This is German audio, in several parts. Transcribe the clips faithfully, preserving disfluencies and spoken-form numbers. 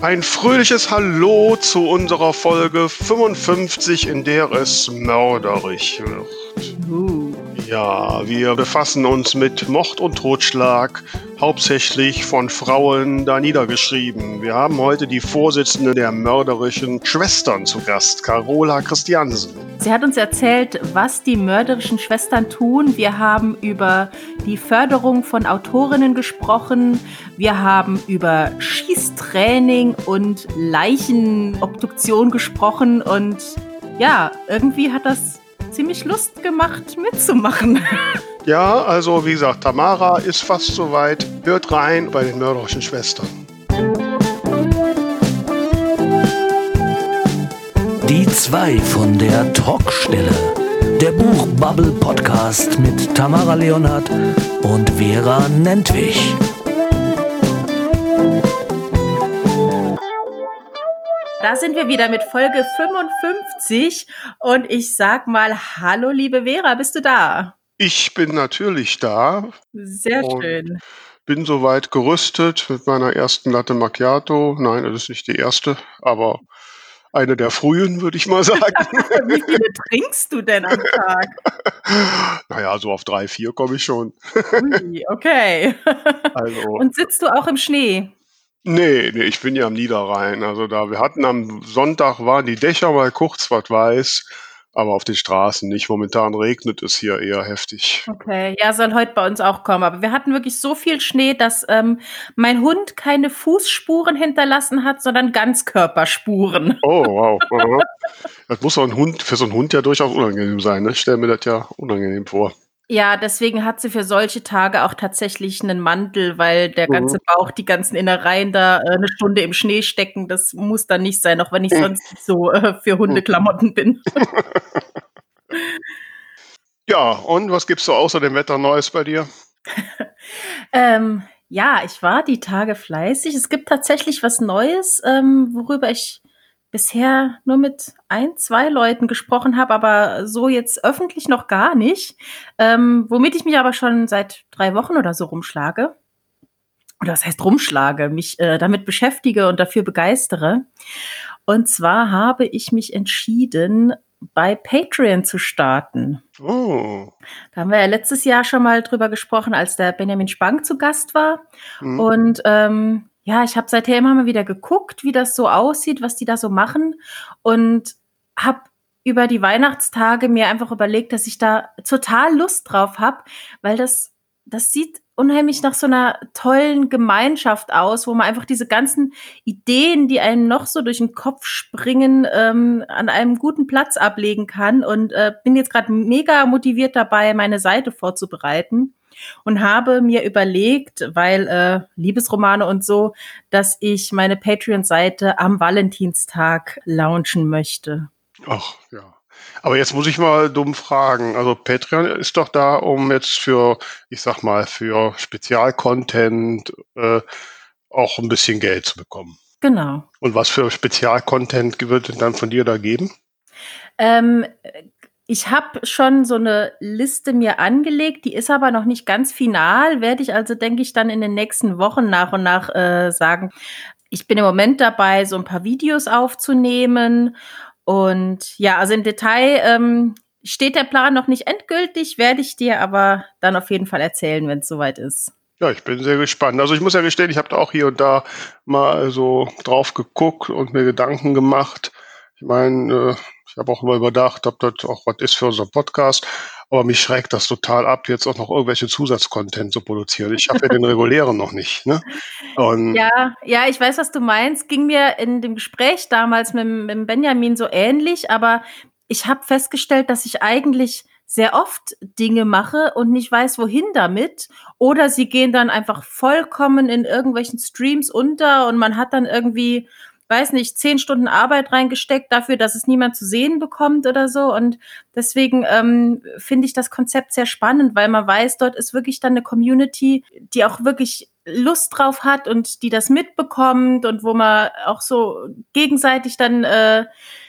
Ein fröhliches Hallo zu unserer Folge fünfundfünfzig, in der es mörderisch wird. Uh. Ja, wir befassen uns mit Mord und Totschlag, hauptsächlich von Frauen da niedergeschrieben. Wir haben heute die Vorsitzende der mörderischen Schwestern zu Gast, Carola Christiansen. Sie hat uns erzählt, was die mörderischen Schwestern tun. Wir haben über die Förderung von Autorinnen gesprochen. Wir haben über Schießtraining und Leichenobduktion gesprochen. Und ja, irgendwie hat das ziemlich Lust gemacht, mitzumachen. Ja, also wie gesagt, Tamara ist fast soweit. Hört rein bei den mörderischen Schwestern. Die zwei von der Talkstelle. Der Buchbubble-Podcast mit Tamara Leonhardt und Vera Nentwich. Da sind wir wieder mit Folge fünfundfünfzig und ich sag mal, hallo liebe Vera, bist du da? Ich bin natürlich da. Sehr schön. Bin soweit gerüstet mit meiner ersten Latte Macchiato. Nein, das ist nicht die erste, aber eine der frühen, würde ich mal sagen. Wie viele trinkst du denn am Tag? Naja, so auf drei, vier komme ich schon. Ui, okay. Also, Und sitzt du auch im Schnee? nee, nee, ich bin ja am Niederrhein. Also da, wir hatten am Sonntag, waren die Dächer mal kurz was weiß, aber auf den Straßen nicht. Momentan regnet es hier eher heftig. Okay, ja, soll heute bei uns auch kommen. Aber wir hatten wirklich so viel Schnee, dass ähm, mein Hund keine Fußspuren hinterlassen hat, sondern Ganzkörperspuren. Oh, wow. Aha. Das muss so ein Hund, für so einen Hund ja durchaus unangenehm sein, ne? Ich stelle mir das ja unangenehm vor. Ja, deswegen hat sie für solche Tage auch tatsächlich einen Mantel, weil der ganze Bauch, die ganzen Innereien da äh, eine Stunde im Schnee stecken, das muss dann nicht sein, auch wenn ich sonst nicht so äh, für Hundeklamotten bin. Ja, und was gibt's so außer dem Wetter Neues bei dir? ähm, ja, ich war die Tage fleißig. Es gibt tatsächlich was Neues, ähm, worüber ich bisher nur mit ein, zwei Leuten gesprochen habe, aber so jetzt öffentlich noch gar nicht. Ähm, womit ich mich aber schon seit drei Wochen oder so rumschlage. Oder was heißt rumschlage? Mich äh, damit beschäftige und dafür begeistere. Und zwar habe ich mich entschieden, bei Patreon zu starten. Oh. Da haben wir ja letztes Jahr schon mal drüber gesprochen, als der Benjamin Spang zu Gast war. Mhm. Und ähm, ja, ich habe seither immer mal wieder geguckt, wie das so aussieht, was die da so machen. Und habe über die Weihnachtstage mir einfach überlegt, dass ich da total Lust drauf habe, weil das, das sieht unheimlich nach so einer tollen Gemeinschaft aus, wo man einfach diese ganzen Ideen, die einem noch so durch den Kopf springen, ähm, an einem guten Platz ablegen kann. Und äh, bin jetzt gerade mega motiviert dabei, meine Seite vorzubereiten. Und habe mir überlegt, weil äh, Liebesromane und so, dass ich meine Patreon-Seite am Valentinstag launchen möchte. Ach, ja. Aber jetzt muss ich mal dumm fragen. Also Patreon ist doch da, um jetzt für, ich sag mal, für Spezialcontent äh, auch ein bisschen Geld zu bekommen. Genau. Und was für Spezialcontent wird es dann von dir da geben? Ähm, ich habe schon so eine Liste mir angelegt, die ist aber noch nicht ganz final, werde ich also, denke ich, dann in den nächsten Wochen nach und nach äh, sagen. Ich bin im Moment dabei, so ein paar Videos aufzunehmen und ja, also im Detail ähm, steht der Plan noch nicht endgültig, werde ich dir aber dann auf jeden Fall erzählen, wenn es soweit ist. Ja, ich bin sehr gespannt. Also ich muss ja gestehen, ich habe da auch hier und da mal so drauf geguckt und mir Gedanken gemacht. Ich meine, äh, ich habe auch immer überdacht, ob das auch was ist für unseren Podcast. Aber mich schreckt das total ab, jetzt auch noch irgendwelche Zusatzcontent zu produzieren. Ich habe ja den regulären noch nicht, ne? Und Ja, ja, ich weiß, was du meinst. Ging mir in dem Gespräch damals mit, mit dem Benjamin so ähnlich, aber ich habe festgestellt, dass ich eigentlich sehr oft Dinge mache und nicht weiß, wohin damit. Oder sie gehen dann einfach vollkommen in irgendwelchen Streams unter und man hat dann irgendwie, weiß nicht, zehn Stunden Arbeit reingesteckt dafür, dass es niemand zu sehen bekommt oder so. Und deswegen ähm, finde ich das Konzept sehr spannend, weil man weiß, dort ist wirklich dann eine Community, die auch wirklich Lust drauf hat und die das mitbekommt und wo man auch so gegenseitig dann äh,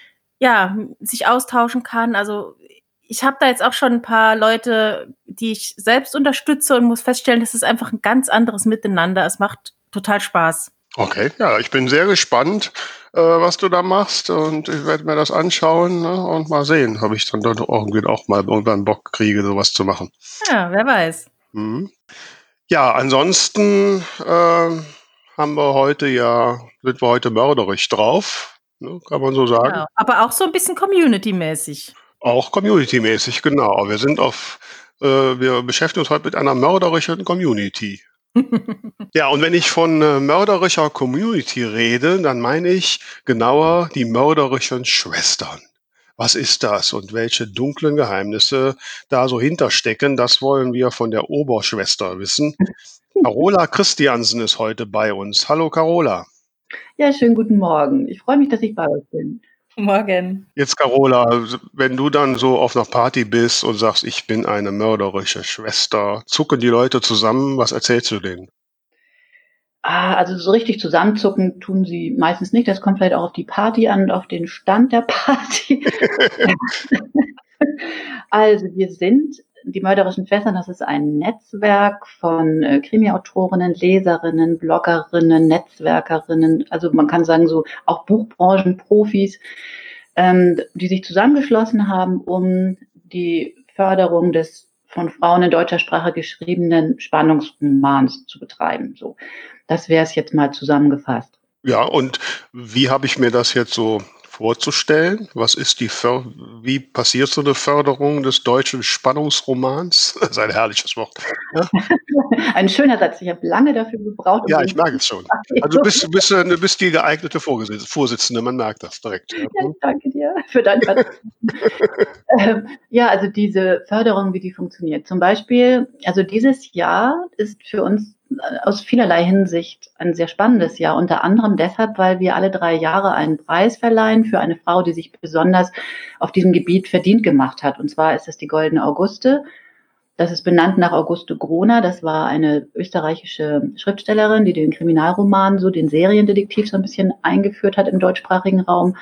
ja sich austauschen kann. Also ich habe da jetzt auch schon ein paar Leute, die ich selbst unterstütze und muss feststellen, das ist einfach ein ganz anderes Miteinander. Es macht total Spaß. Okay, ja, ich bin sehr gespannt, äh, was du da machst und ich werde mir das anschauen, ne, und mal sehen, ob ich dann dort irgendwie auch mal irgendwann Bock kriege, sowas zu machen. Ja, wer weiß. Mhm. Ja, ansonsten, ähm, haben wir heute ja sind wir heute mörderisch drauf, ne, kann man so sagen. Genau. Aber auch so ein bisschen community-mäßig. Auch community-mäßig, genau. Wir sind auf äh, wir beschäftigen uns heute mit einer mörderischen Community. Ja, und wenn ich von, äh, mörderischer Community rede, dann meine ich genauer die mörderischen Schwestern. Was ist das und welche dunklen Geheimnisse da so hinterstecken, das wollen wir von der Oberschwester wissen. Carola Christiansen ist heute bei uns. Hallo Carola. Ja, schönen guten Morgen. Ich freue mich, dass ich bei euch bin. Morgen. Jetzt Carola, wenn du dann so auf 'ner Party bist und sagst: „Ich bin eine mörderische Schwester“, zucken die Leute zusammen? Was erzählst du denen? Ah, also so richtig zusammenzucken tun sie meistens nicht. Das kommt vielleicht auch auf die Party an und auf den Stand der Party. Also, wir sind die mörderischen Schwestern, das ist ein Netzwerk von, äh, Krimiautorinnen, Leserinnen, Bloggerinnen, Netzwerkerinnen, also man kann sagen, so auch Buchbranchenprofis, ähm, die sich zusammengeschlossen haben, um die Förderung des von Frauen in deutscher Sprache geschriebenen Spannungsromans zu betreiben, so. Das wäre es jetzt mal zusammengefasst. Ja, und wie habe ich mir das jetzt so vorzustellen? Was ist die För wie passiert so 'ne Förderung des deutschen Spannungsromans? Das ist ein herrliches Wort, ja? Ein schöner Satz. Ich habe lange dafür gebraucht, um Ja, den ich merke es schon. Also, du bist du bist, äh, du bist die geeignete Vorgesitz Vorsitzende, man merkt das direkt, ja. Ja, Mhm. ich danke dir für dein Vertrauen. Ähm, ja, also diese Förderung, wie die funktioniert. Zum Beispiel, also dieses Jahr ist für uns äh, aus vielerlei Hinsicht ein sehr spannendes Jahr, unter anderem deshalb, weil wir alle drei Jahre einen Preis verleihen für eine Frau, die sich besonders auf diesem Gebiet verdient gemacht hat. Und zwar ist es die Goldene Auguste. Das ist benannt nach Auguste Groner. Das war eine österreichische Schriftstellerin, die den Kriminalroman, so den Seriendetektiv so ein bisschen eingeführt hat im deutschsprachigen Raum.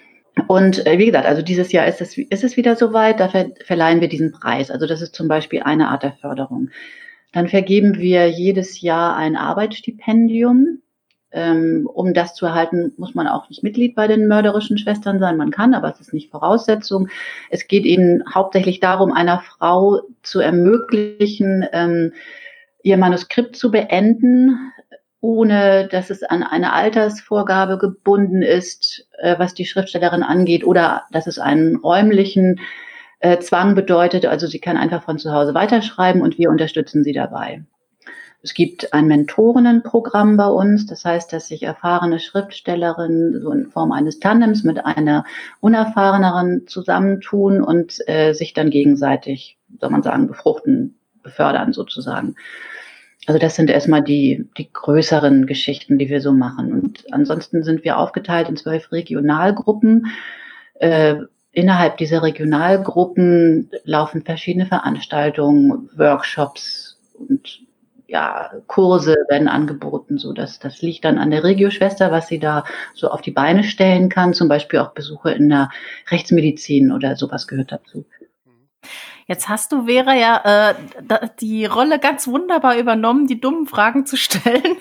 Und äh, wie gesagt, also dieses Jahr ist es, ist es wieder soweit, da ver verleihen wir diesen Preis. Also das ist zum Beispiel eine Art der Förderung. Dann vergeben wir jedes Jahr ein Arbeitsstipendium. Ähm, um das zu erhalten, muss man auch nicht Mitglied bei den mörderischen Schwestern sein. Man kann, aber es ist nicht Voraussetzung. Es geht eben hauptsächlich darum, einer Frau zu ermöglichen, ähm, ihr Manuskript zu beenden, ohne dass es an eine Altersvorgabe gebunden ist, äh, was die Schriftstellerin angeht, oder dass es einen räumlichen äh, Zwang bedeutet. Also sie kann einfach von zu Hause weiterschreiben und wir unterstützen sie dabei. Es gibt ein Mentorinnenprogramm bei uns. Das heißt, dass sich erfahrene Schriftstellerinnen so in Form eines Tandems mit einer unerfahreneren zusammentun und äh, sich dann gegenseitig, soll man sagen, befruchten, befördern sozusagen. Also das sind erstmal die, die größeren Geschichten, die wir so machen. Und ansonsten sind wir aufgeteilt in zwölf Regionalgruppen. Äh, innerhalb dieser Regionalgruppen laufen verschiedene Veranstaltungen, Workshops und ja, Kurse werden angeboten, so dass das liegt dann an der Regioschwester, was sie da so auf die Beine stellen kann. Zum Beispiel auch Besuche in der Rechtsmedizin oder sowas gehört dazu. Jetzt hast du, Vera, ja äh, da, die Rolle ganz wunderbar übernommen, die dummen Fragen zu stellen.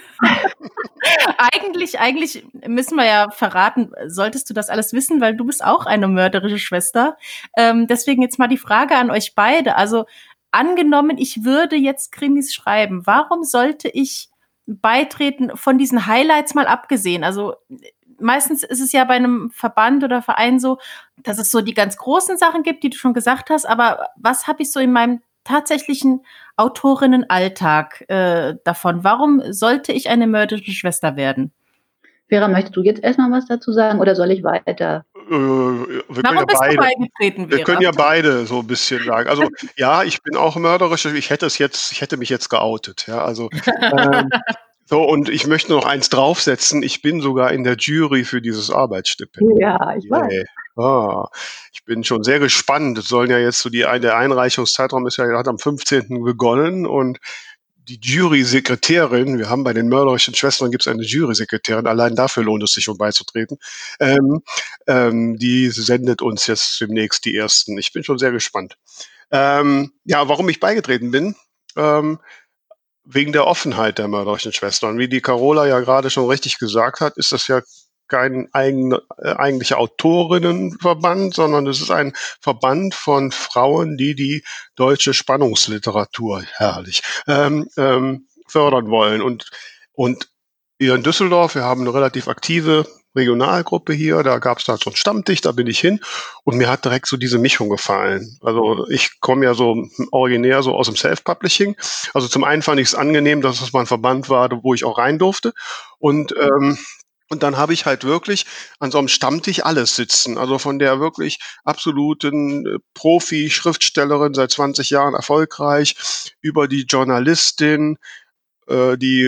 eigentlich, eigentlich müssen wir ja verraten, solltest du das alles wissen, weil du bist auch eine mörderische Schwester. Ähm, deswegen jetzt mal die Frage an euch beide. Also angenommen, ich würde jetzt Krimis schreiben, warum sollte ich beitreten, von diesen Highlights mal abgesehen? Also meistens ist es ja bei einem Verband oder Verein so, dass es so die ganz großen Sachen gibt, die du schon gesagt hast, aber was habe ich so in meinem tatsächlichen Autorinnenalltag äh, davon? Warum sollte ich eine mörderische Schwester werden? Vera, möchtest du jetzt erstmal was dazu sagen oder soll ich weiter? Äh, wir können Warum ja bist du beide beigetreten, wir Vera? können ja beide so 'n bisschen sagen. Also, ja, ich bin auch mörderisch. Ich hätte es jetzt ich hätte mich jetzt geoutet, ja, also, ähm, so, und ich möchte noch eins draufsetzen, ich bin sogar in der Jury für dieses Arbeitsstipendium. Ja, ich weiß. Yeah. Ah, ich bin schon sehr gespannt. Es sollen ja jetzt so die ein der Einreichungszeitraum ist ja hat am fünfzehnten begonnen und die Jurysekretärin, wir haben bei den mörderischen Schwestern gibt's eine Jurysekretärin, allein dafür lohnt es sich, um beizutreten. Ähm, ähm, die sendet uns jetzt demnächst die ersten. Ich bin schon sehr gespannt. Ähm, ja, warum ich beigetreten bin? Ähm, wegen der Offenheit der mörderischen Schwestern. Wie die Carola ja gerade schon richtig gesagt hat, ist das ja kein eigen, äh, eigentlicher Autorinnenverband, sondern es ist ein Verband von Frauen, die die deutsche Spannungsliteratur, herrlich, ähm, ähm, fördern wollen. Und, und hier in Düsseldorf, wir haben eine relativ aktive Regionalgruppe hier, da gab es da so einen Stammtisch, da bin ich hin und mir hat direkt so diese Mischung gefallen. Also ich komme ja so originär so aus dem Self-Publishing. Also zum einen fand ich es angenehm, dass es mal ein Verband war, wo ich auch rein durfte. Und ähm, und dann habe ich halt wirklich an so einem Stammtisch alles sitzen. Also von der wirklich absoluten äh, Profi-Schriftstellerin, seit zwanzig Jahren erfolgreich, über die Journalistin, äh, die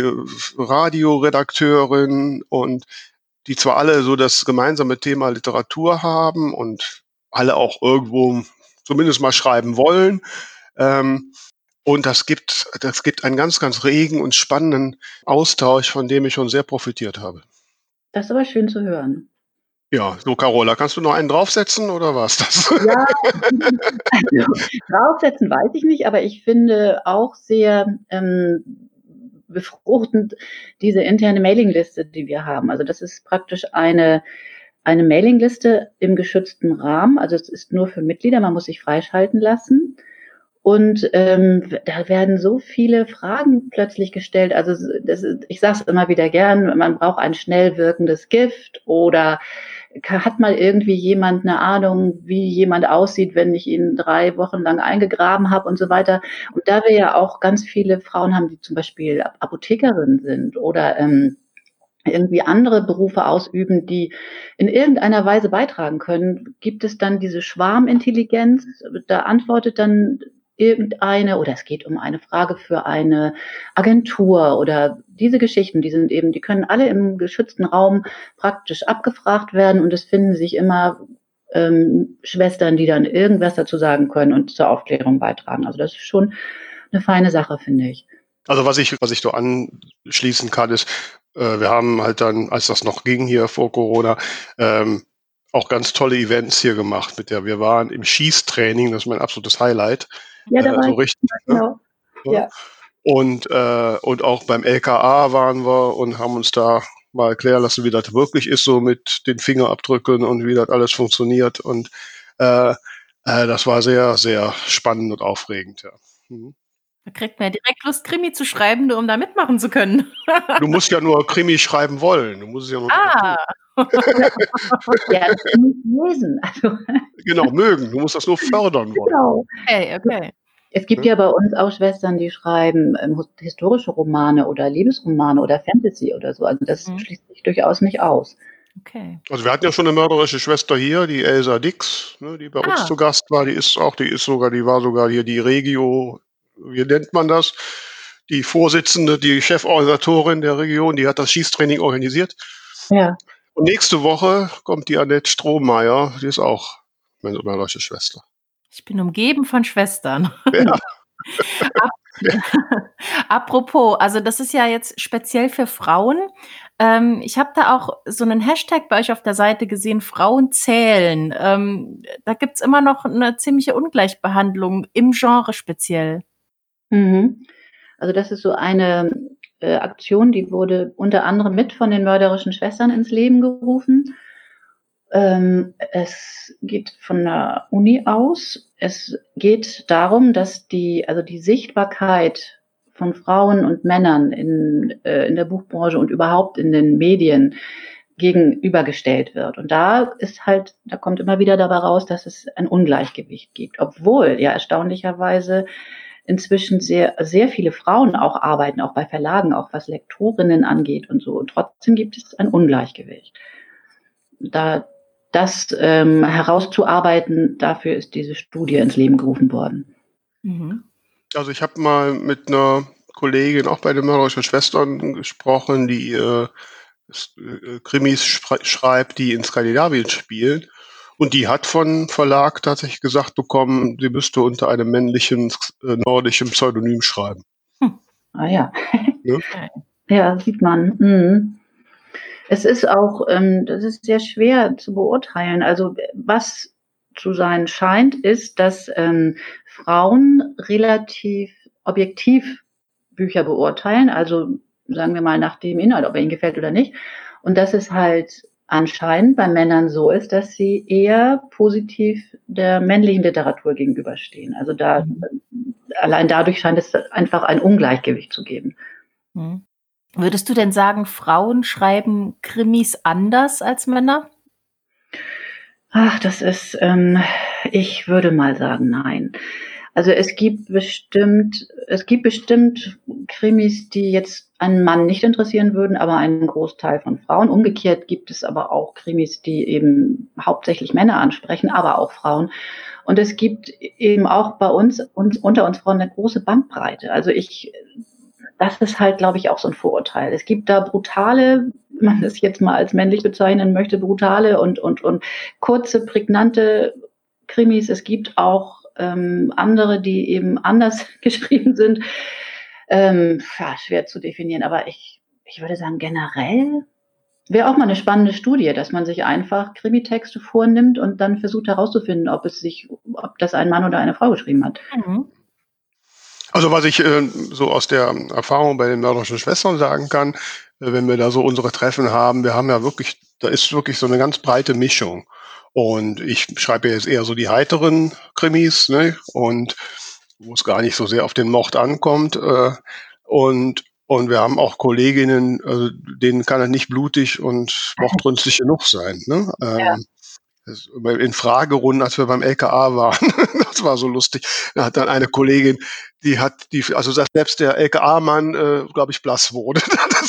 Radioredakteurin und die zwar alle so das gemeinsame Thema Literatur haben und alle auch irgendwo zumindest mal schreiben wollen. Ähm, und das gibt, das gibt einen ganz, ganz regen und spannenden Austausch, von dem ich schon sehr profitiert habe. Das ist aber schön zu hören. Ja, so Carola, kannst du noch einen draufsetzen oder war's das? Ja, also draufsetzen weiß ich nicht, aber ich finde auch sehr ähm, befruchtend diese interne Mailingliste, die wir haben. Also das ist praktisch eine eine Mailingliste im geschützten Rahmen. Also es ist nur für Mitglieder, man muss sich freischalten lassen. Und ähm, da werden so viele Fragen plötzlich gestellt. Also das ist, ich sage es immer wieder gern, man braucht ein schnell wirkendes Gift oder hat mal irgendwie jemand eine Ahnung, wie jemand aussieht, wenn ich ihn drei Wochen lang eingegraben habe und so weiter. Und da wir ja auch ganz viele Frauen haben, die zum Beispiel Apothekerinnen sind oder ähm, irgendwie andere Berufe ausüben, die in irgendeiner Weise beitragen können, gibt es dann diese Schwarmintelligenz, da antwortet dann irgendeine, oder es geht um eine Frage für eine Agentur oder diese Geschichten, die sind eben, die können alle im geschützten Raum praktisch abgefragt werden und es finden sich immer ähm, Schwestern, die dann irgendwas dazu sagen können und zur Aufklärung beitragen. Also das ist schon eine feine Sache, finde ich. Also was ich, was ich so anschließen kann, ist, äh, wir haben halt dann, als das noch ging hier vor Corona, ähm, auch ganz tolle Events hier gemacht mit der. Wir waren im Schießtraining, das ist mein absolutes Highlight. Ja, da äh, war so ich, richtig. genau. Ne? Ja. Und, äh, und auch beim L K A waren wir und haben uns da mal erklären lassen, wie das wirklich ist, so mit den Fingerabdrücken und wie das alles funktioniert. Und äh, äh, das war sehr, sehr spannend und aufregend. Ja. Mhm. Da kriegt man ja direkt Lust, Krimi zu schreiben, nur um da mitmachen zu können. Du musst ja nur Krimi schreiben wollen. Du musst es ja noch Ah. Ja, nicht lesen. Also, genau, mögen. Du musst das nur fördern wollen. genau. Okay, okay. Es gibt Ja. ja bei uns auch Schwestern, die schreiben ähm, historische Romane oder Liebesromane oder Fantasy oder so. Also das Mhm. schließt sich durchaus nicht aus. Okay. Also wir hatten ja schon eine mörderische Schwester hier, die Elsa Dix, ne, die bei uns Ah. zu Gast war. Die ist auch, die ist sogar, die war sogar hier die Regio, wie nennt man das? Die Vorsitzende, die Cheforganisatorin der Region, die hat das Schießtraining organisiert. Ja. Und nächste Woche kommt die Annette Strohmeier, die ist auch meine mörderische Schwester. Ich bin umgeben von Schwestern. Ja. Ap Apropos, also das ist ja jetzt speziell für Frauen. Ähm, ich habe da auch so einen Hashtag bei euch auf der Seite gesehen, Frauen zählen. Ähm, da gibt's immer noch eine ziemliche Ungleichbehandlung im Genre speziell. Mhm. Also das ist so eine äh, Aktion, die wurde unter anderem mit von den mörderischen Schwestern ins Leben gerufen. Ähm, es geht von der Uni aus. Es geht darum, dass die, also die Sichtbarkeit von Frauen und Männern in, äh, in der Buchbranche und überhaupt in den Medien gegenübergestellt wird. Und da ist halt, da kommt immer wieder dabei raus, dass es ein Ungleichgewicht gibt, obwohl ja erstaunlicherweise inzwischen sehr, sehr viele Frauen auch arbeiten, auch bei Verlagen, auch was Lektorinnen angeht und so. Und trotzdem gibt es ein Ungleichgewicht. Da das ähm, herauszuarbeiten, dafür ist diese Studie ins Leben gerufen worden. Mhm. Also ich habe mal mit einer Kollegin auch bei den mörderischen Schwestern gesprochen, die äh, äh, Krimis schre- schreibt, die in Skandinavien spielen. Und die hat von Verlag tatsächlich gesagt bekommen, sie müsste unter einem männlichen äh, nordischen Pseudonym schreiben. Ah ja. Ne? Okay. Ja, sieht man. Mhm. Es ist auch, ähm, das ist sehr schwer zu beurteilen. Also was zu sein scheint, ist, dass ähm, Frauen relativ objektiv Bücher beurteilen, also sagen wir mal nach dem Inhalt, ob er ihnen gefällt oder nicht. Und dass es halt anscheinend bei Männern so ist, dass sie eher positiv der männlichen Literatur gegenüberstehen. Also da mhm. allein dadurch scheint es einfach ein Ungleichgewicht zu geben. Mhm. Würdest du denn sagen, Frauen schreiben Krimis anders als Männer? Ach, das ist, ähm, ich würde mal sagen, nein. Also es gibt bestimmt, es gibt bestimmt Krimis, die jetzt einen Mann nicht interessieren würden, aber einen Großteil von Frauen. Umgekehrt gibt es aber auch Krimis, die eben hauptsächlich Männer ansprechen, aber auch Frauen. Und es gibt eben auch bei uns, uns unter uns Frauen eine große Bandbreite. Also ich, das ist halt, glaube ich, auch so ein Vorurteil. Es gibt da brutale, wenn man das jetzt mal als männlich bezeichnen möchte, brutale und, und, und kurze, prägnante Krimis. Es gibt auch ähm, andere, die eben anders geschrieben sind. Ähm, ja, schwer zu definieren, aber ich, ich würde sagen, generell wäre auch mal eine spannende Studie, dass man sich einfach Krimitexte vornimmt und dann versucht herauszufinden, ob es sich, ob das ein Mann oder eine Frau geschrieben hat. Mhm. Also was ich äh, so aus der Erfahrung bei den mörderischen Schwestern sagen kann, äh, wenn wir da so unsere Treffen haben, wir haben ja wirklich, da ist wirklich so eine ganz breite Mischung. Und ich schreibe jetzt eher so die heiteren Krimis, ne? Und wo es gar nicht so sehr auf den Mord ankommt. Äh, und und wir haben auch Kolleginnen, also denen kann er nicht blutig und mordrünstig genug sein. Ne? Ähm, Ja. Das, in Fragerunden, als wir beim L K A waren, das war so lustig. Da hat dann eine Kollegin, die hat, die, also dass selbst der L K A-Mann, äh, glaube ich, blass wurde.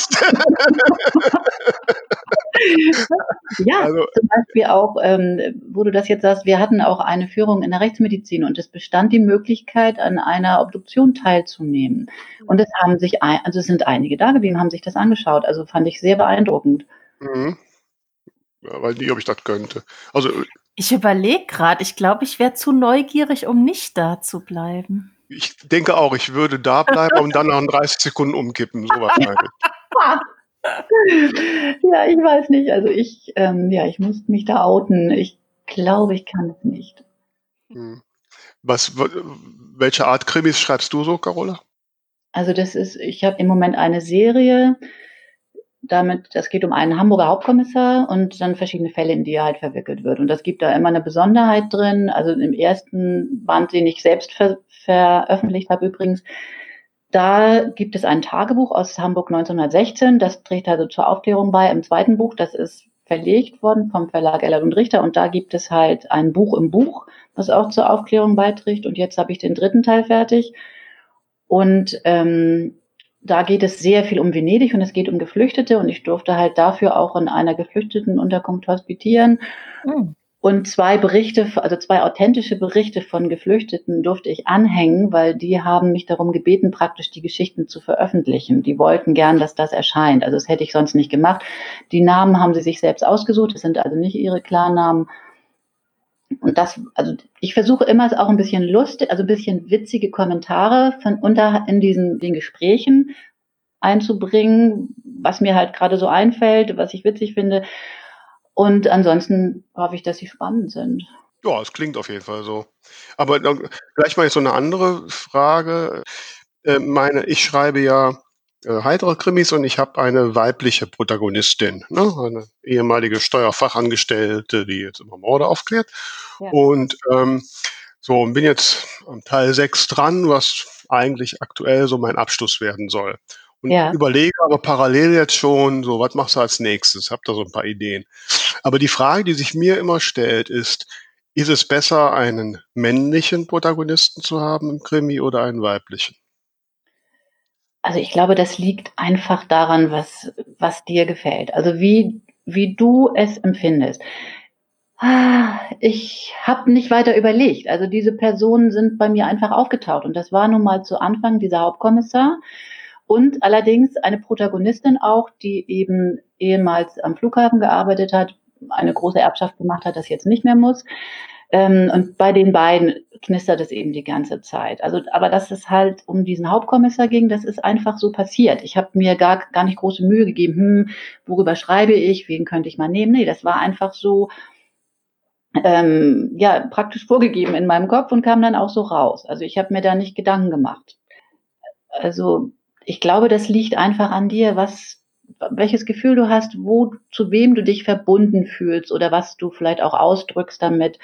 Ja, also, zum Beispiel auch, ähm, wo du das jetzt sagst, wir hatten auch eine Führung in der Rechtsmedizin und es bestand die Möglichkeit, an einer Obduktion teilzunehmen. Und es haben sich, ein, also es sind einige da gewesen, haben sich das angeschaut. Also fand ich sehr beeindruckend. Mhm. Ja, weiß nicht, ob ich das könnte. Also Ich überlege gerade, ich glaube, ich wäre zu neugierig, um nicht da zu bleiben. ich denke auch, ich würde da bleiben und dann nach dreißig Sekunden umkippen, so wahrscheinlich. Ja, ich weiß nicht. Also ich, ähm, ja, ich muss mich da outen. Ich glaube, ich kann es nicht. Hm. Was, welche Art Krimis schreibst du so, Carola? Also das ist, ich habe im Moment eine Serie, damit, das geht um einen Hamburger Hauptkommissar und dann verschiedene Fälle, in die er halt verwickelt wird. Und das gibt da immer eine Besonderheit drin. Also im ersten Band, den ich selbst ver veröffentlicht habe übrigens, da gibt es ein Tagebuch aus Hamburg neunzehnhundertsechzehn. Das trägt also zur Aufklärung bei. Im zweiten Buch, das ist verlegt worden vom Verlag Ellert und Richter. Und da gibt es halt ein Buch im Buch, was auch zur Aufklärung beiträgt. Und jetzt habe ich den dritten Teil fertig. Und ähm, da geht es sehr viel um Venedig und es geht um Geflüchtete. Und ich durfte halt dafür auch in einer Geflüchtetenunterkunft hospitieren. Mhm. Und zwei Berichte, also zwei authentische Berichte von Geflüchteten durfte ich anhängen, weil die haben mich darum gebeten, praktisch die Geschichten zu veröffentlichen. Die wollten gern, dass das erscheint. Also das hätte ich sonst nicht gemacht. Die Namen haben sie sich selbst ausgesucht. Das sind also nicht ihre Klarnamen. Und das, also ich versuche immer auch ein bisschen lustig, also ein bisschen witzige Kommentare von unter in diesen den Gesprächen einzubringen, was mir halt gerade so einfällt, was ich witzig finde. Und ansonsten hoffe ich, dass sie spannend sind. Ja, es klingt auf jeden Fall so. Aber dann gleich mal jetzt so eine andere Frage. Äh, meine, ich schreibe ja äh, heitere Krimis und ich habe eine weibliche Protagonistin, ne? Eine ehemalige Steuerfachangestellte, die jetzt immer Morde aufklärt. Ja. Und ähm, so, und bin jetzt am Teil sechs dran, was eigentlich aktuell so mein Abschluss werden soll. Und ja. überlege aber parallel jetzt schon, so, was machst du als nächstes? Hab da so ein paar Ideen. Aber die Frage, die sich mir immer stellt, ist, ist es besser, einen männlichen Protagonisten zu haben im Krimi oder einen weiblichen? Also ich glaube, das liegt einfach daran, was, was dir gefällt. Also wie, wie du es empfindest. Ich habe nicht weiter überlegt. Also diese Personen sind bei mir einfach aufgetaucht. Und das war nun mal zu Anfang dieser Hauptkommissar. Und allerdings eine Protagonistin auch, die eben ehemals am Flughafen gearbeitet hat, eine große Erbschaft gemacht hat, das jetzt nicht mehr muss. Und bei den beiden knistert es eben die ganze Zeit. Also, aber dass es halt um diesen Hauptkommissar ging, das ist einfach so passiert. Ich habe mir gar, gar nicht große Mühe gegeben, hm, worüber schreibe ich, wen könnte ich mal nehmen. Nee, das war einfach so, ähm, ja, praktisch vorgegeben in meinem Kopf und kam dann auch so raus. Also ich habe mir da nicht Gedanken gemacht. Also ich glaube, das liegt einfach an dir, was, welches Gefühl du hast, wo, zu wem du dich verbunden fühlst oder was du vielleicht auch ausdrückst damit.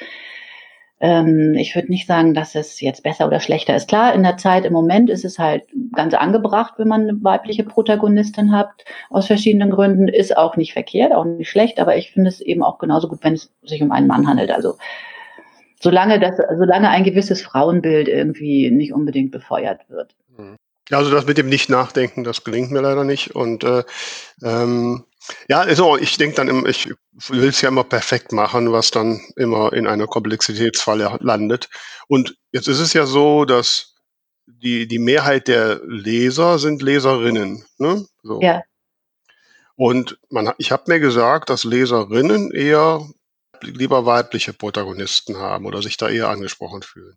Ähm, ich würde nicht sagen, dass es jetzt besser oder schlechter ist. Klar, in der Zeit im Moment ist es halt ganz angebracht, wenn man eine weibliche Protagonistin hat, aus verschiedenen Gründen, ist auch nicht verkehrt, auch nicht schlecht, aber ich finde es eben auch genauso gut, wenn es sich um einen Mann handelt. Also solange das, solange ein gewisses Frauenbild irgendwie nicht unbedingt befeuert wird. Ja, also das mit dem Nicht-Nachdenken, das gelingt mir leider nicht. Und äh, ähm, ja, also ich denke dann, im, ich will es ja immer perfekt machen, was dann immer in einer Komplexitätsfalle landet. Und jetzt ist es ja so, dass die die Mehrheit der Leser sind Leserinnen. Ne? So. Ja. Und man, ich habe mir gesagt, dass Leserinnen eher lieber weibliche Protagonisten haben oder sich da eher angesprochen fühlen.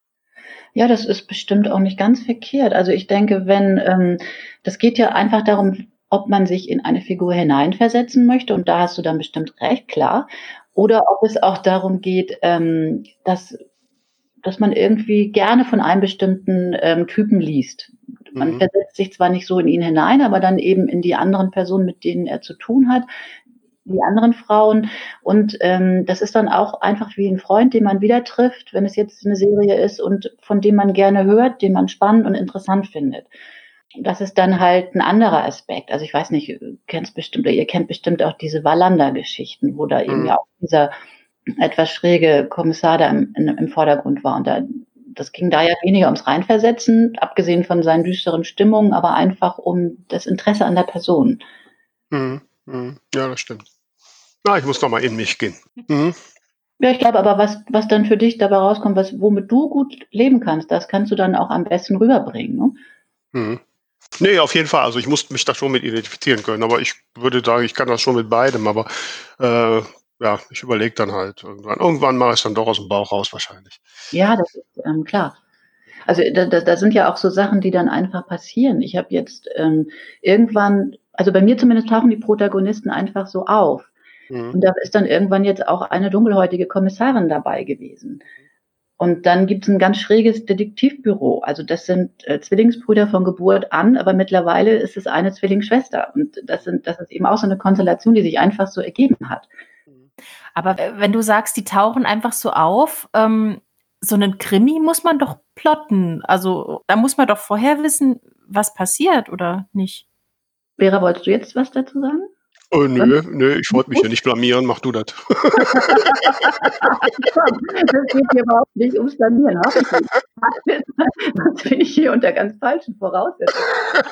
Ja, das ist bestimmt auch nicht ganz verkehrt. Also ich denke, wenn, ähm, das geht ja einfach darum, ob man sich in eine Figur hineinversetzen möchte, und da hast du dann bestimmt recht, klar. Oder ob es auch darum geht, ähm, dass, dass man irgendwie gerne von einem bestimmten ähm, Typen liest. Man Mhm. versetzt sich zwar nicht so in ihn hinein, aber dann eben in die anderen Personen, mit denen er zu tun hat, die anderen Frauen. Und ähm, das ist dann auch einfach wie ein Freund, den man wieder trifft, wenn es jetzt eine Serie ist und von dem man gerne hört, den man spannend und interessant findet. Das ist dann halt ein anderer Aspekt. Also ich weiß nicht, ihr kennt bestimmt, oder ihr kennt bestimmt auch diese Wallander-Geschichten, wo da eben Mhm. ja auch dieser etwas schräge Kommissar da im, in, im Vordergrund war. Und da, das ging da ja weniger ums Reinversetzen, abgesehen von seinen düsteren Stimmungen, aber einfach um das Interesse an der Person. Mhm. Mhm. Ja, das stimmt. Na, ich muss noch mal in mich gehen. Mhm. Ja, ich glaube aber, was, was dann für dich dabei rauskommt, was, womit du gut leben kannst, das kannst du dann auch am besten rüberbringen. Ne? Mhm. Nee, auf jeden Fall. Also ich musste mich da schon mit identifizieren können, aber ich würde sagen, ich kann das schon mit beidem, aber äh, ja, ich überlege dann halt irgendwann. Irgendwann mache ich es dann doch aus dem Bauch raus wahrscheinlich. Ja, das ist ähm, klar. Also da, da, da sind ja auch so Sachen, die dann einfach passieren. Ich habe jetzt ähm, irgendwann, also bei mir zumindest tauchen die Protagonisten einfach so auf. Mhm. Und da ist dann irgendwann jetzt auch eine dunkelhäutige Kommissarin dabei gewesen. Und dann gibt es ein ganz schräges Detektivbüro. Also das sind äh, Zwillingsbrüder von Geburt an, aber mittlerweile ist es eine Zwillingsschwester. Und das sind, das ist eben auch so eine Konstellation, die sich einfach so ergeben hat. Aber äh, wenn du sagst, die tauchen einfach so auf, ähm, so einen Krimi muss man doch plotten. Also da muss man doch vorher wissen, was passiert oder nicht. Vera, wolltest du jetzt was dazu sagen? Oh, nö, nö, ich wollte mich hier nicht blamieren, mach du das. Das geht hier überhaupt nicht ums Blamieren. Das finde ich hier unter ganz falschen Voraussetzungen.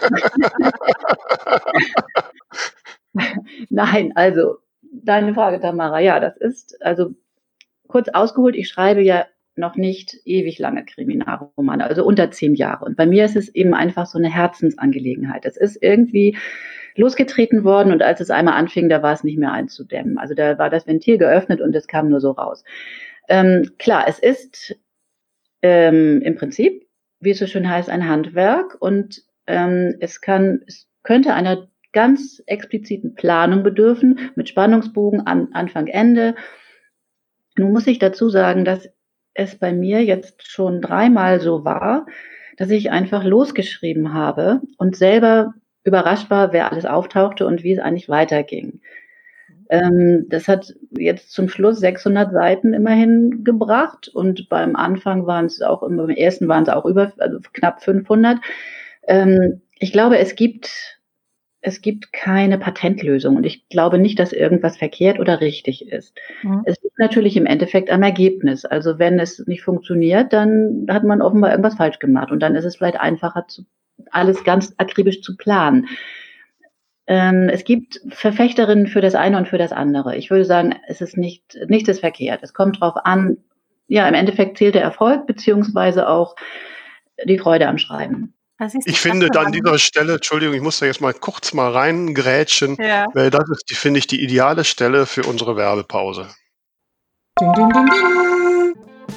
Nein, also deine Frage, Tamara, ja, das ist, also kurz ausgeholt, ich schreibe ja noch nicht ewig lange Kriminalromane, also unter zehn Jahre. Und bei mir ist es eben einfach so eine Herzensangelegenheit. Es ist irgendwie losgetreten worden und als es einmal anfing, da war es nicht mehr einzudämmen. Also da war das Ventil geöffnet und es kam nur so raus. Ähm, klar, es ist ähm, im Prinzip, wie es so schön heißt, ein Handwerk und ähm, es kann, es könnte einer ganz expliziten Planung bedürfen, mit Spannungsbogen an Anfang, Ende. Nun muss ich dazu sagen, dass es bei mir jetzt schon dreimal so war, dass ich einfach losgeschrieben habe und selber überrascht war, wer alles auftauchte und wie es eigentlich weiterging. Ähm, das hat jetzt zum Schluss sechshundert Seiten immerhin gebracht und beim Anfang waren es auch, beim ersten waren es auch über, also knapp fünfhundert. Ähm, ich glaube, es gibt, es gibt keine Patentlösung und ich glaube nicht, dass irgendwas verkehrt oder richtig ist. Mhm. Es liegt natürlich im Endeffekt am Ergebnis. Also wenn es nicht funktioniert, dann hat man offenbar irgendwas falsch gemacht und dann ist es vielleicht einfacher, zu, alles ganz akribisch zu planen. Ähm, es gibt Verfechterinnen für das eine und für das andere. Ich würde sagen, es ist nicht, nichts ist verkehrt. Es kommt drauf an, ja, im Endeffekt zählt der Erfolg beziehungsweise auch die Freude am Schreiben. Ich finde da an dieser Stelle, Entschuldigung, ich muss da jetzt mal kurz mal reingrätschen, ja. Weil das ist, die, finde ich, die ideale Stelle für unsere Werbepause. Ding, ding, ding, ding.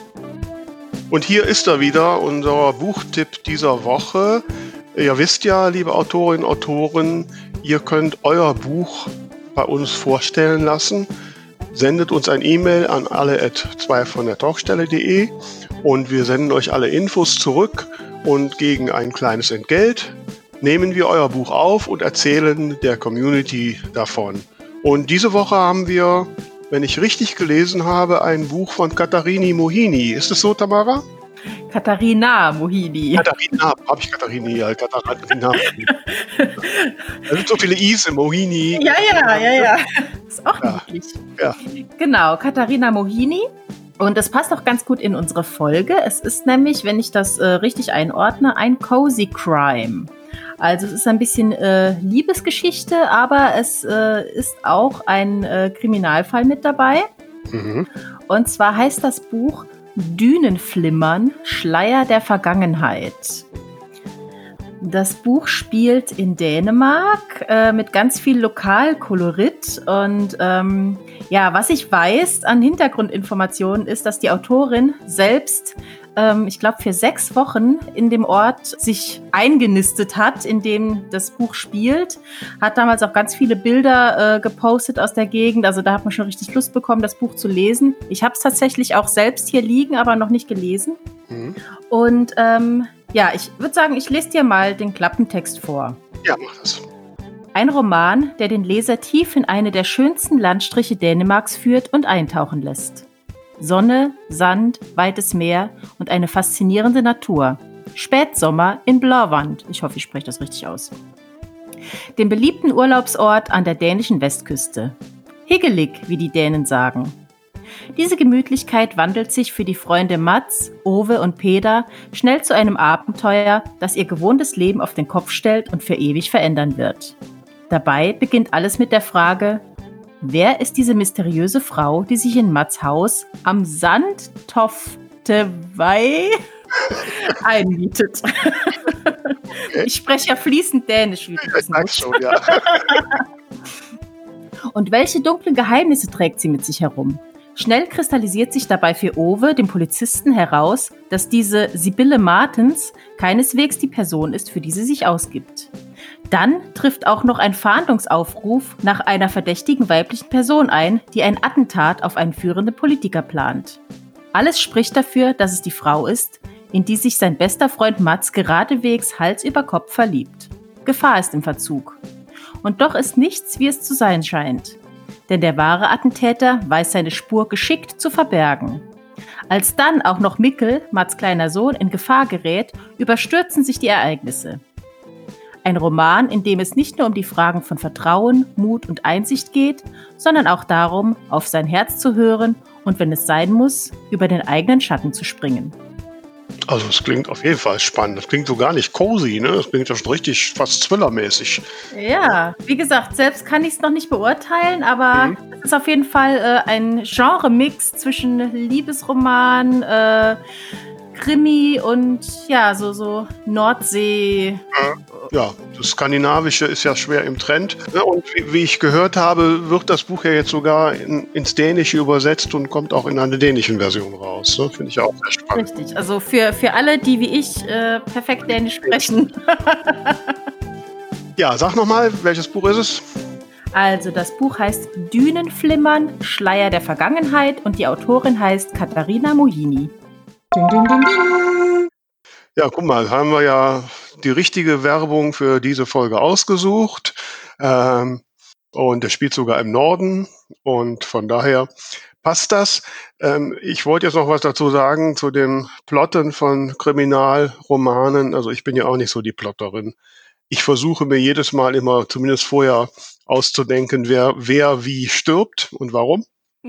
Und hier ist er wieder, unser Buchtipp dieser Woche. Ihr wisst ja, liebe Autorinnen und Autoren, ihr könnt euer Buch bei uns vorstellen lassen. Sendet uns ein E-Mail an alle at zwei von der Talkstelle punkt de und wir senden euch alle Infos zurück und gegen ein kleines Entgelt nehmen wir euer Buch auf und erzählen der Community davon. Und diese Woche haben wir, wenn ich richtig gelesen habe, ein Buch von Katharini Mohini. Ist es so, Tamara? Katharina Mohini. Katharina, habe ich Katharini, ja, Katharina. Da sind so viele I's im Mohini. Ja, ja, ja, ja. Ist auch Ja. niedlich. Ja. Genau, Katharina Mohini. Und das passt auch ganz gut in unsere Folge. Es ist nämlich, wenn ich das äh, richtig einordne, ein Cozy Crime. Also es ist ein bisschen äh, Liebesgeschichte, aber es äh, ist auch ein äh, Kriminalfall mit dabei. Mhm. Und zwar heißt das Buch Dünenflimmern, Schleier der Vergangenheit. Das Buch spielt in Dänemark äh, mit ganz viel Lokalkolorit. Und ähm, ja, was ich weiß an Hintergrundinformationen ist, dass die Autorin selbst, ähm, ich glaube, für sechs Wochen in dem Ort sich eingenistet hat, in dem das Buch spielt. Hat damals auch ganz viele Bilder äh, gepostet aus der Gegend. Also da hat man schon richtig Lust bekommen, das Buch zu lesen. Ich habe es tatsächlich auch selbst hier liegen, aber noch nicht gelesen. Mhm. Und ähm, ja, ich würde sagen, ich lese dir mal den Klappentext vor. Ja, mach das. Ein Roman, der den Leser tief in eine der schönsten Landstriche Dänemarks führt und eintauchen lässt. Sonne, Sand, weites Meer und eine faszinierende Natur. Spätsommer in Blåvand. Ich hoffe, ich spreche das richtig aus. Dem beliebten Urlaubsort an der dänischen Westküste. Higgelig, wie die Dänen sagen. Diese Gemütlichkeit wandelt sich für die Freunde Mats, Ove und Peder schnell zu einem Abenteuer, das ihr gewohntes Leben auf den Kopf stellt und für ewig verändern wird. Dabei beginnt alles mit der Frage: Wer ist diese mysteriöse Frau, die sich in Mats Haus am Sandtoftevej einmietet? Ich spreche ja fließend Dänisch, wie du Ich wissen sag's musst. schon, ja. Und welche dunklen Geheimnisse trägt sie mit sich herum? Schnell kristallisiert sich dabei für Ove, dem Polizisten, heraus, dass diese Sibylle Martens keineswegs die Person ist, für die sie sich ausgibt. Dann trifft auch noch ein Fahndungsaufruf nach einer verdächtigen weiblichen Person ein, die ein Attentat auf einen führenden Politiker plant. Alles spricht dafür, dass es die Frau ist, in die sich sein bester Freund Mats geradewegs Hals über Kopf verliebt. Gefahr ist im Verzug. Und doch ist nichts, wie es zu sein scheint. Denn der wahre Attentäter weiß seine Spur geschickt zu verbergen. Als dann auch noch Mikkel, Mats kleiner Sohn, in Gefahr gerät, überstürzen sich die Ereignisse. Ein Roman, in dem es nicht nur um die Fragen von Vertrauen, Mut und Einsicht geht, sondern auch darum, auf sein Herz zu hören und, wenn es sein muss, über den eigenen Schatten zu springen. Also es klingt auf jeden Fall spannend. Das klingt so gar nicht cozy, ne? Das klingt ja schon richtig fast thrillermäßig. Ja, wie gesagt, selbst kann ich es noch nicht beurteilen, aber Mhm. es ist auf jeden Fall äh, ein Genre-Mix zwischen Liebesroman, äh, Krimi und ja, so, so Nordsee. Ja, das Skandinavische ist ja schwer im Trend. Ne? Und wie, wie ich gehört habe, wird das Buch ja jetzt sogar in, ins Dänische übersetzt und kommt auch in einer dänischen Version raus. Ne? Finde ich auch sehr spannend. Richtig, also für, für alle, die wie ich äh, perfekt Dänisch sprechen. Ja, sag nochmal, welches Buch ist es? Also das Buch heißt Dünenflimmern, Schleier der Vergangenheit und die Autorin heißt Katharina Mohini. Ding, ding, ding, ding. Ja, guck mal, haben wir ja die richtige Werbung für diese Folge ausgesucht. Ähm, und der spielt sogar im Norden. Und von daher passt das. Ähm, ich wollte jetzt noch was dazu sagen zu dem Plotten von Kriminalromanen. Also ich bin ja auch nicht so die Plotterin. Ich versuche mir jedes Mal immer zumindest vorher auszudenken, wer, wer wie stirbt und warum.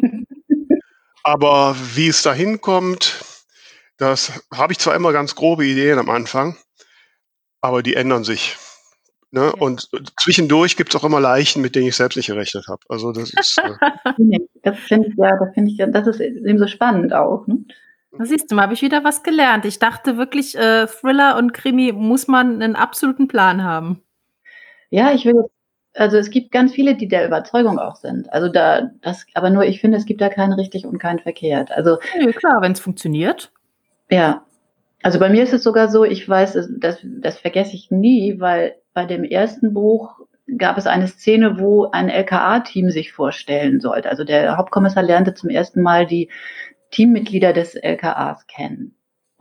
Aber wie es dahin kommt, das habe ich zwar immer ganz grobe Ideen am Anfang, aber die ändern sich. Ne? Und zwischendurch gibt es auch immer Leichen, mit denen ich selbst nicht gerechnet habe. Also das ist äh, Das finde ich ja, das finde ich ja, das ist eben so spannend auch. Ne? Da siehst du mal, habe ich wieder was gelernt. Ich dachte wirklich, äh, Thriller und Krimi muss man einen absoluten Plan haben. Ja, ich will jetzt, also es gibt ganz viele, die der Überzeugung auch sind. Also da, das, aber nur ich finde, es gibt da kein richtig und kein verkehrt. Also Ja, klar, wenn es funktioniert. ja, also bei mir ist es sogar so, ich weiß, es- das, das vergesse ich nie, weil bei dem ersten Buch gab es eine Szene, wo ein L K A-Team sich vorstellen sollte. Also der Hauptkommissar lernte zum ersten Mal die Teammitglieder des L K As kennen.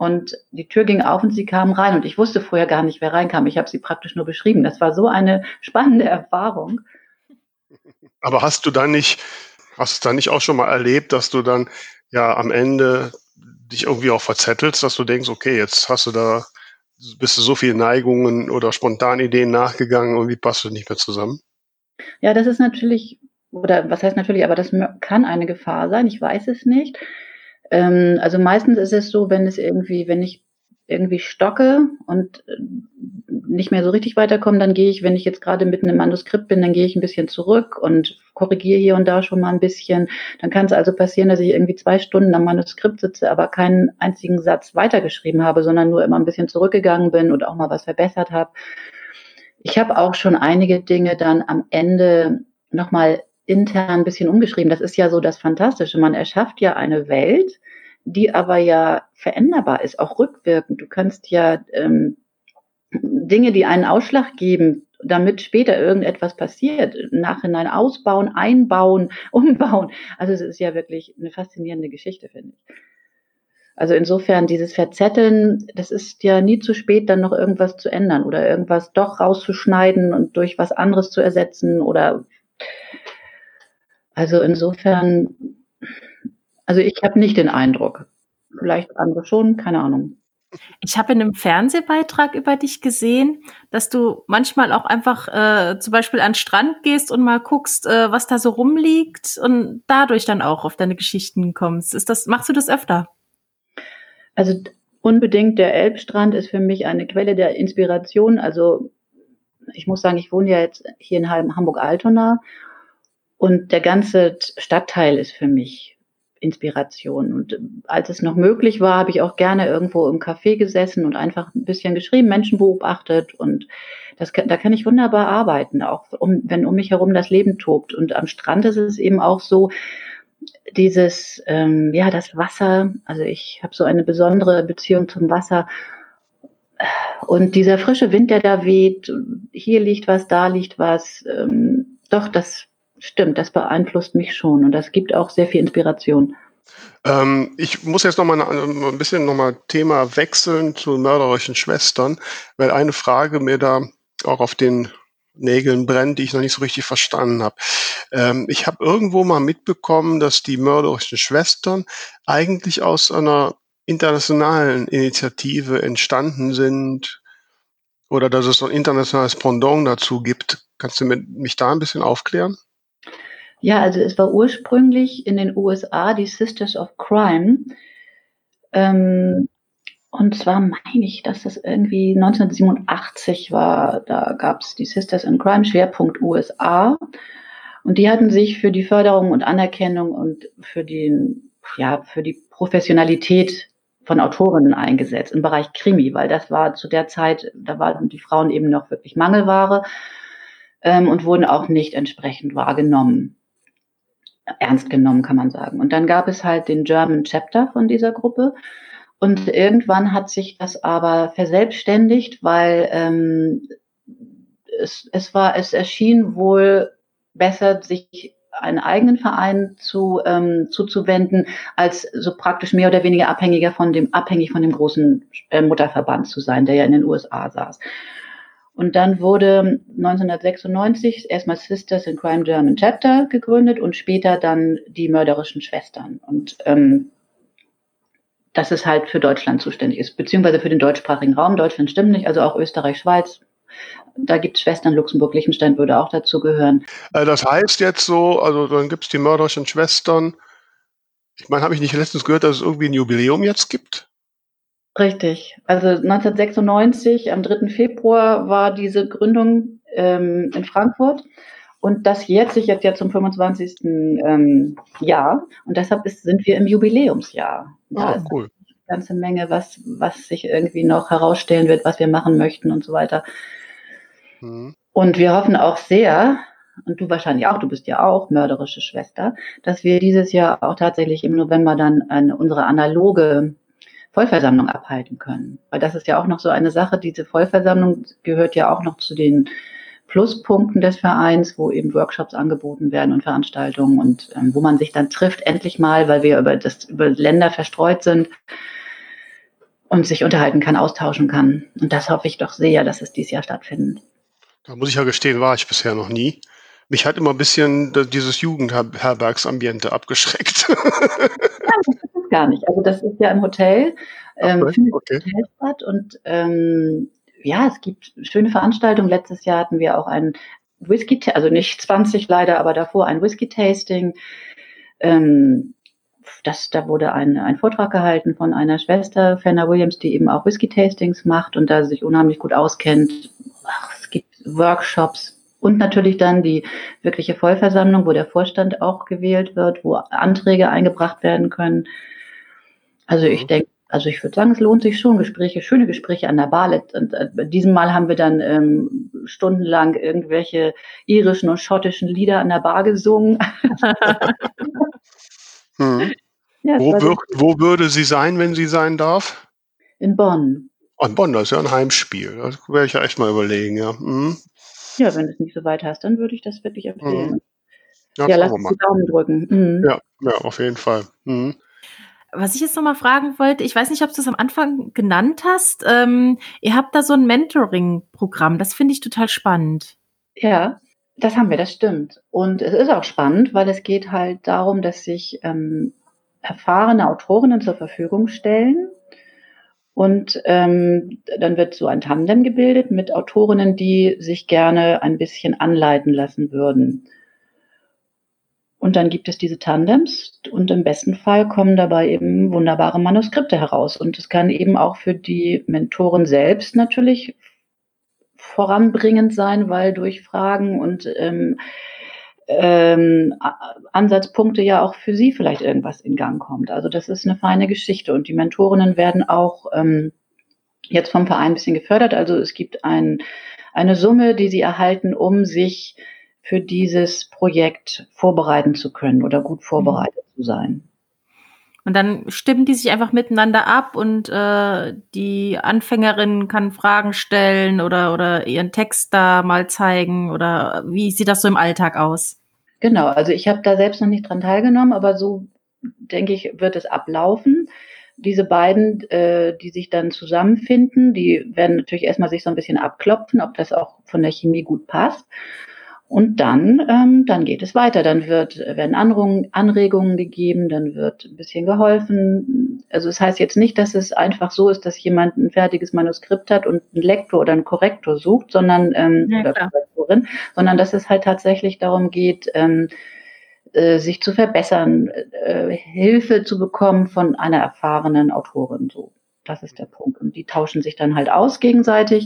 und die Tür ging auf und sie kamen rein und ich wusste vorher gar nicht, wer reinkam. Ich habe sie praktisch nur beschrieben. Das war so eine spannende Erfahrung. Aber hast du dann nicht, hast du dann nicht auch schon mal erlebt, dass du dann ja am Ende dich irgendwie auch verzettelst, dass du denkst, okay, jetzt hast du da, bist du so viele Neigungen oder Spontanideen nachgegangen und wie passt du nicht mehr zusammen? Ja, das ist natürlich, oder was heißt natürlich, aber das mö- kann eine Gefahr sein. Ich weiß es nicht. Ähm, also meistens ist es so, wenn es irgendwie, wenn ich irgendwie stocke und äh, nicht mehr so richtig weiterkomme, dann gehe ich, wenn ich jetzt gerade mitten im Manuskript bin, dann gehe ich ein bisschen zurück und korrigiere hier und da schon mal ein bisschen. Dann kann es also passieren, dass ich irgendwie zwei Stunden am Manuskript sitze, aber keinen einzigen Satz weitergeschrieben habe, sondern nur immer ein bisschen zurückgegangen bin und auch mal was verbessert habe. Ich habe auch schon einige Dinge dann am Ende nochmal intern ein bisschen umgeschrieben. Das ist ja so das Fantastische. Man erschafft ja eine Welt, die aber ja veränderbar ist, auch rückwirkend. Du kannst ja ähm, Dinge, die einen Ausschlag geben, damit später irgendetwas passiert, im Nachhinein ausbauen, einbauen, umbauen. Also es ist ja wirklich eine faszinierende Geschichte, finde ich. Also insofern dieses Verzetteln, das ist ja nie zu spät, dann noch irgendwas zu ändern oder irgendwas doch rauszuschneiden und durch was anderes zu ersetzen oder also insofern, also ich habe nicht den Eindruck, vielleicht andere schon, keine Ahnung. Ich habe in einem Fernsehbeitrag über dich gesehen, dass du manchmal auch einfach äh, zum Beispiel an den Strand gehst und mal guckst, äh, was da so rumliegt und dadurch dann auch auf deine Geschichten kommst. Ist das, machst du das öfter? Also unbedingt der Elbstrand ist für mich eine Quelle der Inspiration. Also ich muss sagen, ich wohne ja jetzt hier in Hamburg-Altona und der ganze Stadtteil ist für mich Inspiration. Und als es noch möglich war, habe ich auch gerne irgendwo im Café gesessen und einfach ein bisschen geschrieben, Menschen beobachtet und das, da kann ich wunderbar arbeiten, auch um, wenn um mich herum das Leben tobt. Und am Strand ist es eben auch so, dieses, ähm, ja, das Wasser, also ich habe so eine besondere Beziehung zum Wasser und dieser frische Wind, der da weht, hier liegt was, da liegt was, ähm, doch, das stimmt, das beeinflusst mich schon und das gibt auch sehr viel Inspiration. Ähm, ich muss jetzt noch mal eine, ein bisschen noch mal Thema wechseln zu mörderischen Schwestern, weil eine Frage mir da auch auf den Nägeln brennt, die ich noch nicht so richtig verstanden habe. Ähm, ich habe irgendwo mal mitbekommen, dass die mörderischen Schwestern eigentlich aus einer internationalen Initiative entstanden sind oder dass es so ein internationales Pendant dazu gibt. Kannst du mit, mich da ein bisschen aufklären? Ja, also es war ursprünglich in den U S A die Sisters of Crime. Ähm, und zwar meine ich, dass das irgendwie neunzehnhundertsiebenundachtzig war. Da gab es die Sisters in Crime, Schwerpunkt U S A. Und die hatten sich für die Förderung und Anerkennung und für den, ja, für die Professionalität von Autorinnen eingesetzt im Bereich Krimi, weil das war zu der Zeit, da waren die Frauen eben noch wirklich Mangelware ähm, und wurden auch nicht entsprechend wahrgenommen. Ernst genommen, kann man sagen. Und dann gab es halt den German Chapter von dieser Gruppe. Und irgendwann hat sich das aber verselbstständigt, weil ähm, es, es war, es erschien wohl besser, sich einen eigenen Verein zu, ähm, zuzuwenden, als so praktisch mehr oder weniger abhängiger von dem, abhängig von dem großen äh, Mutterverband zu sein, der ja in den U S A saß. Und dann wurde neunzehnhundertsechsundneunzig erstmal Sisters in Crime German Chapter gegründet und später dann die mörderischen Schwestern. Und ähm, dass es halt für Deutschland zuständig ist, beziehungsweise für den deutschsprachigen Raum. Deutschland stimmt nicht, also auch Österreich, Schweiz. Da gibt es Schwestern, Luxemburg, Liechtenstein würde auch dazu gehören. Äh, das heißt jetzt so, also dann gibt es die mörderischen Schwestern. Ich meine, habe ich nicht letztens gehört, dass es irgendwie ein Jubiläum jetzt gibt? Richtig. Also neunzehnhundertsechsundneunzig, am dritten Februar war diese Gründung ähm, in Frankfurt. Und das jährt sich jetzt ja zum fünfundzwanzigsten Ähm, Jahr. Und deshalb ist, sind wir im Jubiläumsjahr. Da Ah, ist cool. eine ganze Menge, was, was sich irgendwie noch herausstellen wird, was wir machen möchten und so weiter. Mhm. Und wir hoffen auch sehr, und du wahrscheinlich auch, du bist ja auch mörderische Schwester, dass wir dieses Jahr auch tatsächlich im November dann eine, unsere analoge Vollversammlung abhalten können. Weil das ist ja auch noch so eine Sache, diese Vollversammlung gehört ja auch noch zu den Pluspunkten des Vereins, wo eben Workshops angeboten werden und Veranstaltungen und ähm, wo man sich dann trifft, endlich mal, weil wir über, das, über Länder verstreut sind. und sich unterhalten kann, austauschen kann. Und das hoffe ich doch sehr, dass es dieses Jahr stattfindet. Da muss ich ja gestehen, war ich bisher noch nie. Mich hat immer ein bisschen da- dieses Jugendherbergsambiente abgeschreckt. Ja, das ist es gar nicht. Also das ist ja im Hotel, Ach, ähm, nein? findet im Okay. Hotel statt und ähm, ja, es gibt schöne Veranstaltungen. Letztes Jahr hatten wir auch ein Whisky, also nicht zwanzig leider, aber davor ein Whisky-Tasting. Ähm, das, da wurde ein, ein Vortrag gehalten von einer Schwester, Fenner Williams, die eben auch Whisky-Tastings macht und da sich unheimlich gut auskennt. Ach, es gibt Workshops und natürlich dann die wirkliche Vollversammlung, wo der Vorstand auch gewählt wird, wo Anträge eingebracht werden können. Also ich Mhm. denke, also ich würde sagen, es lohnt sich schon, Gespräche, schöne Gespräche an der Bar. Und äh, bei diesem Mal haben wir dann ähm, stundenlang irgendwelche irischen und schottischen Lieder an der Bar gesungen. Mhm. Ja, es Wo, war sehr würd, wo würde sie sein, wenn sie sein darf? in Bonn. Oh, in Bonn, das ist ja ein Heimspiel. Das werde ich ja echt mal überlegen, ja. Mhm. Ja, wenn du es nicht so weit hast, dann würde ich das wirklich Mhm. empfehlen. Ja, Ja, schauen lass wir uns mal. die Daumen drücken. Mhm. Ja, ja, auf jeden Fall. Mhm. Was ich jetzt noch mal fragen wollte, ich weiß nicht, ob du es am Anfang genannt hast. Ähm, ihr habt da so ein Mentoring-Programm. Das finde ich total spannend. Ja, das haben wir, das stimmt. Und es ist auch spannend, weil es geht halt darum, dass sich ähm, erfahrene Autorinnen zur Verfügung stellen. Und ähm, dann wird so ein Tandem gebildet mit Autorinnen, die sich gerne ein bisschen anleiten lassen würden. Und dann gibt es diese Tandems und im besten Fall kommen dabei eben wunderbare Manuskripte heraus. Und es kann eben auch für die Mentoren selbst natürlich voranbringend sein, weil durch Fragen und ähm, ähm, Ansatzpunkte ja auch für sie vielleicht irgendwas in Gang kommt. Also das ist eine feine Geschichte. Und die Mentorinnen werden auch ähm, jetzt vom Verein ein bisschen gefördert. Also es gibt ein, eine Summe, die sie erhalten, um sich für dieses Projekt vorbereiten zu können oder gut vorbereitet zu sein. Und dann stimmen die sich einfach miteinander ab und äh, die Anfängerin kann Fragen stellen oder, oder ihren Text da mal zeigen oder wie sieht das so im Alltag aus? Genau, also ich habe da selbst noch nicht dran teilgenommen, aber so denke ich, wird es ablaufen. Diese beiden, äh, die sich dann zusammenfinden, die werden natürlich erstmal sich so ein bisschen abklopfen, ob das auch von der Chemie gut passt. Und dann, ähm, dann geht es weiter. Dann wird, werden Anregungen, Anregungen gegeben, dann wird ein bisschen geholfen. Also es heißt jetzt nicht, dass es einfach so ist, dass jemand ein fertiges Manuskript hat und einen Lektor oder einen Korrektor sucht, sondern ähm, Ja, oder klar. Korrektorin, sondern dass es halt tatsächlich darum geht, ähm, äh, sich zu verbessern, äh, Hilfe zu bekommen von einer erfahrenen Autorin. So, das ist der Punkt. Und die tauschen sich dann halt aus gegenseitig.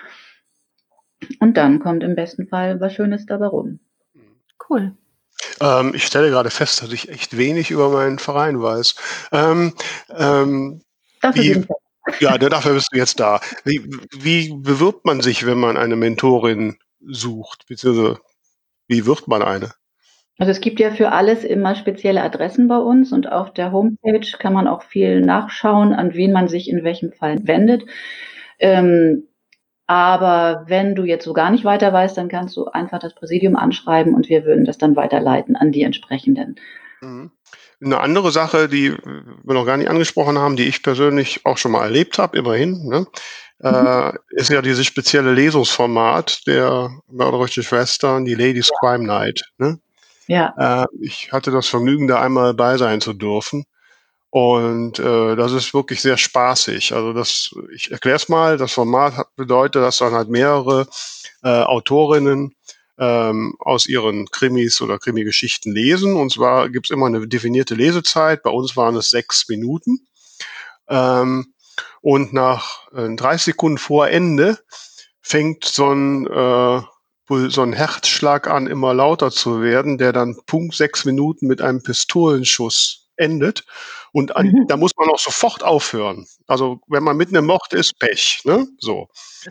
Und dann kommt im besten Fall was Schönes dabei rum. Cool. Ähm, ich stelle gerade fest, dass ich echt wenig über meinen Verein weiß. Ähm, ähm, Dafür wie, bin ich da. ja, da- dafür bist du jetzt da. Wie, wie bewirbt man sich, wenn man eine Mentorin sucht? Beziehungsweise, wie wird man eine? Also es gibt ja für alles immer spezielle Adressen bei uns und auf der Homepage kann man auch viel nachschauen, an wen man sich in welchem Fall wendet. Ähm, aber wenn du jetzt so gar nicht weiter weißt, dann kannst du einfach das Präsidium anschreiben und wir würden das dann weiterleiten an die entsprechenden. Mhm. Eine andere Sache, die wir noch gar nicht angesprochen haben, die ich persönlich auch schon mal erlebt habe, immerhin, ne, äh, ist ja dieses spezielle Lesungsformat der Mörderischen Schwestern, die Ladies Crime Night. Ne? Ja, Äh, ich hatte das Vergnügen, da einmal bei sein zu dürfen. Und äh, das ist wirklich sehr spaßig. Also das, ich erkläre es mal, das Format hat, bedeutet, dass dann halt mehrere äh, Autorinnen ähm, aus ihren Krimis oder Krimi-Geschichten lesen. Und zwar gibt es immer eine definierte Lesezeit. Bei uns waren es sechs Minuten. Ähm, und nach äh, dreißig Sekunden vor Ende fängt so ein, äh, so ein Herzschlag an, immer lauter zu werden, der dann Punkt sechs Minuten mit einem Pistolenschuss endet. Und an, da muss man auch sofort aufhören. Also wenn man mitten im Mord ist, Pech. Ne? So.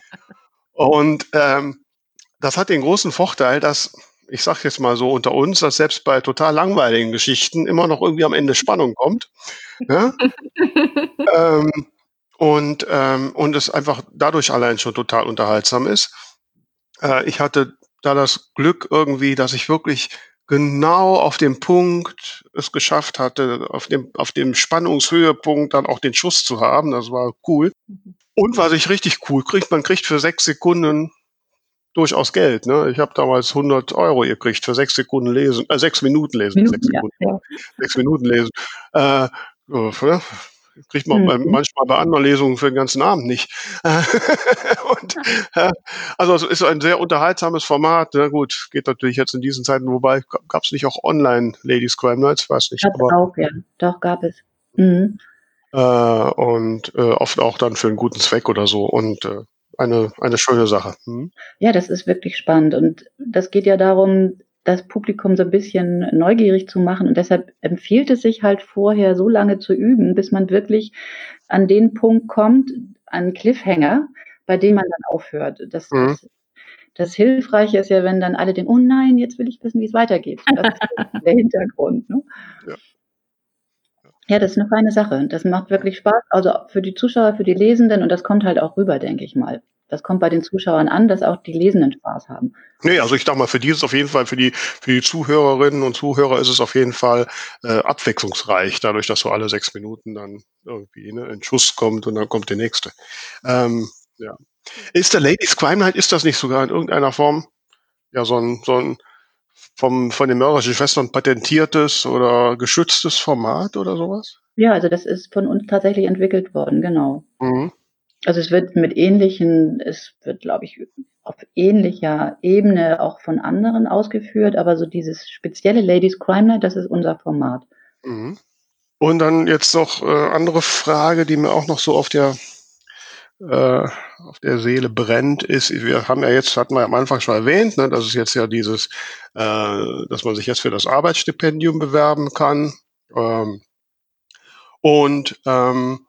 Und ähm, das hat den großen Vorteil, dass, ich sage jetzt mal so unter uns, dass selbst bei total langweiligen Geschichten immer noch irgendwie am Ende Spannung kommt. Ne? ähm, und, ähm, und es einfach dadurch allein schon total unterhaltsam ist. Äh, ich hatte da das Glück irgendwie, dass ich wirklich genau auf dem Punkt es geschafft hatte, auf dem auf dem Spannungshöhepunkt dann auch den Schuss zu haben. Das war cool. Mhm. Und was ich richtig cool kriegt, man kriegt für sechs Sekunden durchaus Geld, ne? Ich habe damals hundert Euro gekriegt für sechs Sekunden lesen, äh, sechs Minuten lesen, Minuten, sechs ja, Sekunden, ja. sechs Minuten lesen. Äh, ja, ne? Kriegt man bei, Mhm. manchmal bei anderen Lesungen für den ganzen Abend nicht. Und, äh, also es ist ein sehr unterhaltsames Format. Ne? Gut, geht natürlich jetzt in diesen Zeiten, wobei gab es nicht auch online Ladies Crime Nights, weiß nicht. Gab's Aber auch, ja. Doch, gab es. Mhm. äh, und äh, oft auch dann für einen guten Zweck oder so. Und äh, eine, eine schöne Sache. Hm? Ja, das ist wirklich spannend. Und das geht ja darum, das Publikum so ein bisschen neugierig zu machen. Und deshalb empfiehlt es sich halt vorher so lange zu üben, bis man wirklich an den Punkt kommt, an Cliffhanger, bei dem man dann aufhört. Das, Mhm. das, das Hilfreiche ist ja, wenn dann alle denken, oh nein, jetzt will ich wissen, wie es weitergeht. Das ist der Hintergrund. Ne? Ja. Ja, das ist eine feine Sache. Das macht wirklich Spaß, also für die Zuschauer, für die Lesenden, und das kommt halt auch rüber, denke ich mal. Das kommt bei den Zuschauern an, dass auch die Lesenden Spaß haben. Nee, also ich sag mal, für die ist es auf jeden Fall, für die, für die Zuhörerinnen und Zuhörer ist es auf jeden Fall äh, abwechslungsreich, dadurch, dass so alle sechs Minuten dann irgendwie ne, ein Schuss kommt und dann kommt der nächste. Ähm, ja. Ist der Ladies Crime Night, ist das nicht sogar in irgendeiner Form ja so ein, so ein vom, von den mörderischen Schwestern patentiertes oder geschütztes Format oder sowas? Ja, also das ist von uns tatsächlich entwickelt worden, genau. Mhm. Also es wird mit ähnlichen, es wird, glaube ich, auf ähnlicher Ebene auch von anderen ausgeführt, aber so dieses spezielle Ladies Crime Night, das ist unser Format. Mhm. Und dann jetzt noch äh, andere Frage, die mir auch noch so auf der äh, auf der Seele brennt, ist, wir haben ja jetzt, hatten wir am Anfang schon erwähnt, ne, das ist jetzt ja dieses, äh, dass man sich jetzt für das Arbeitsstipendium bewerben kann. Ähm, und ähm,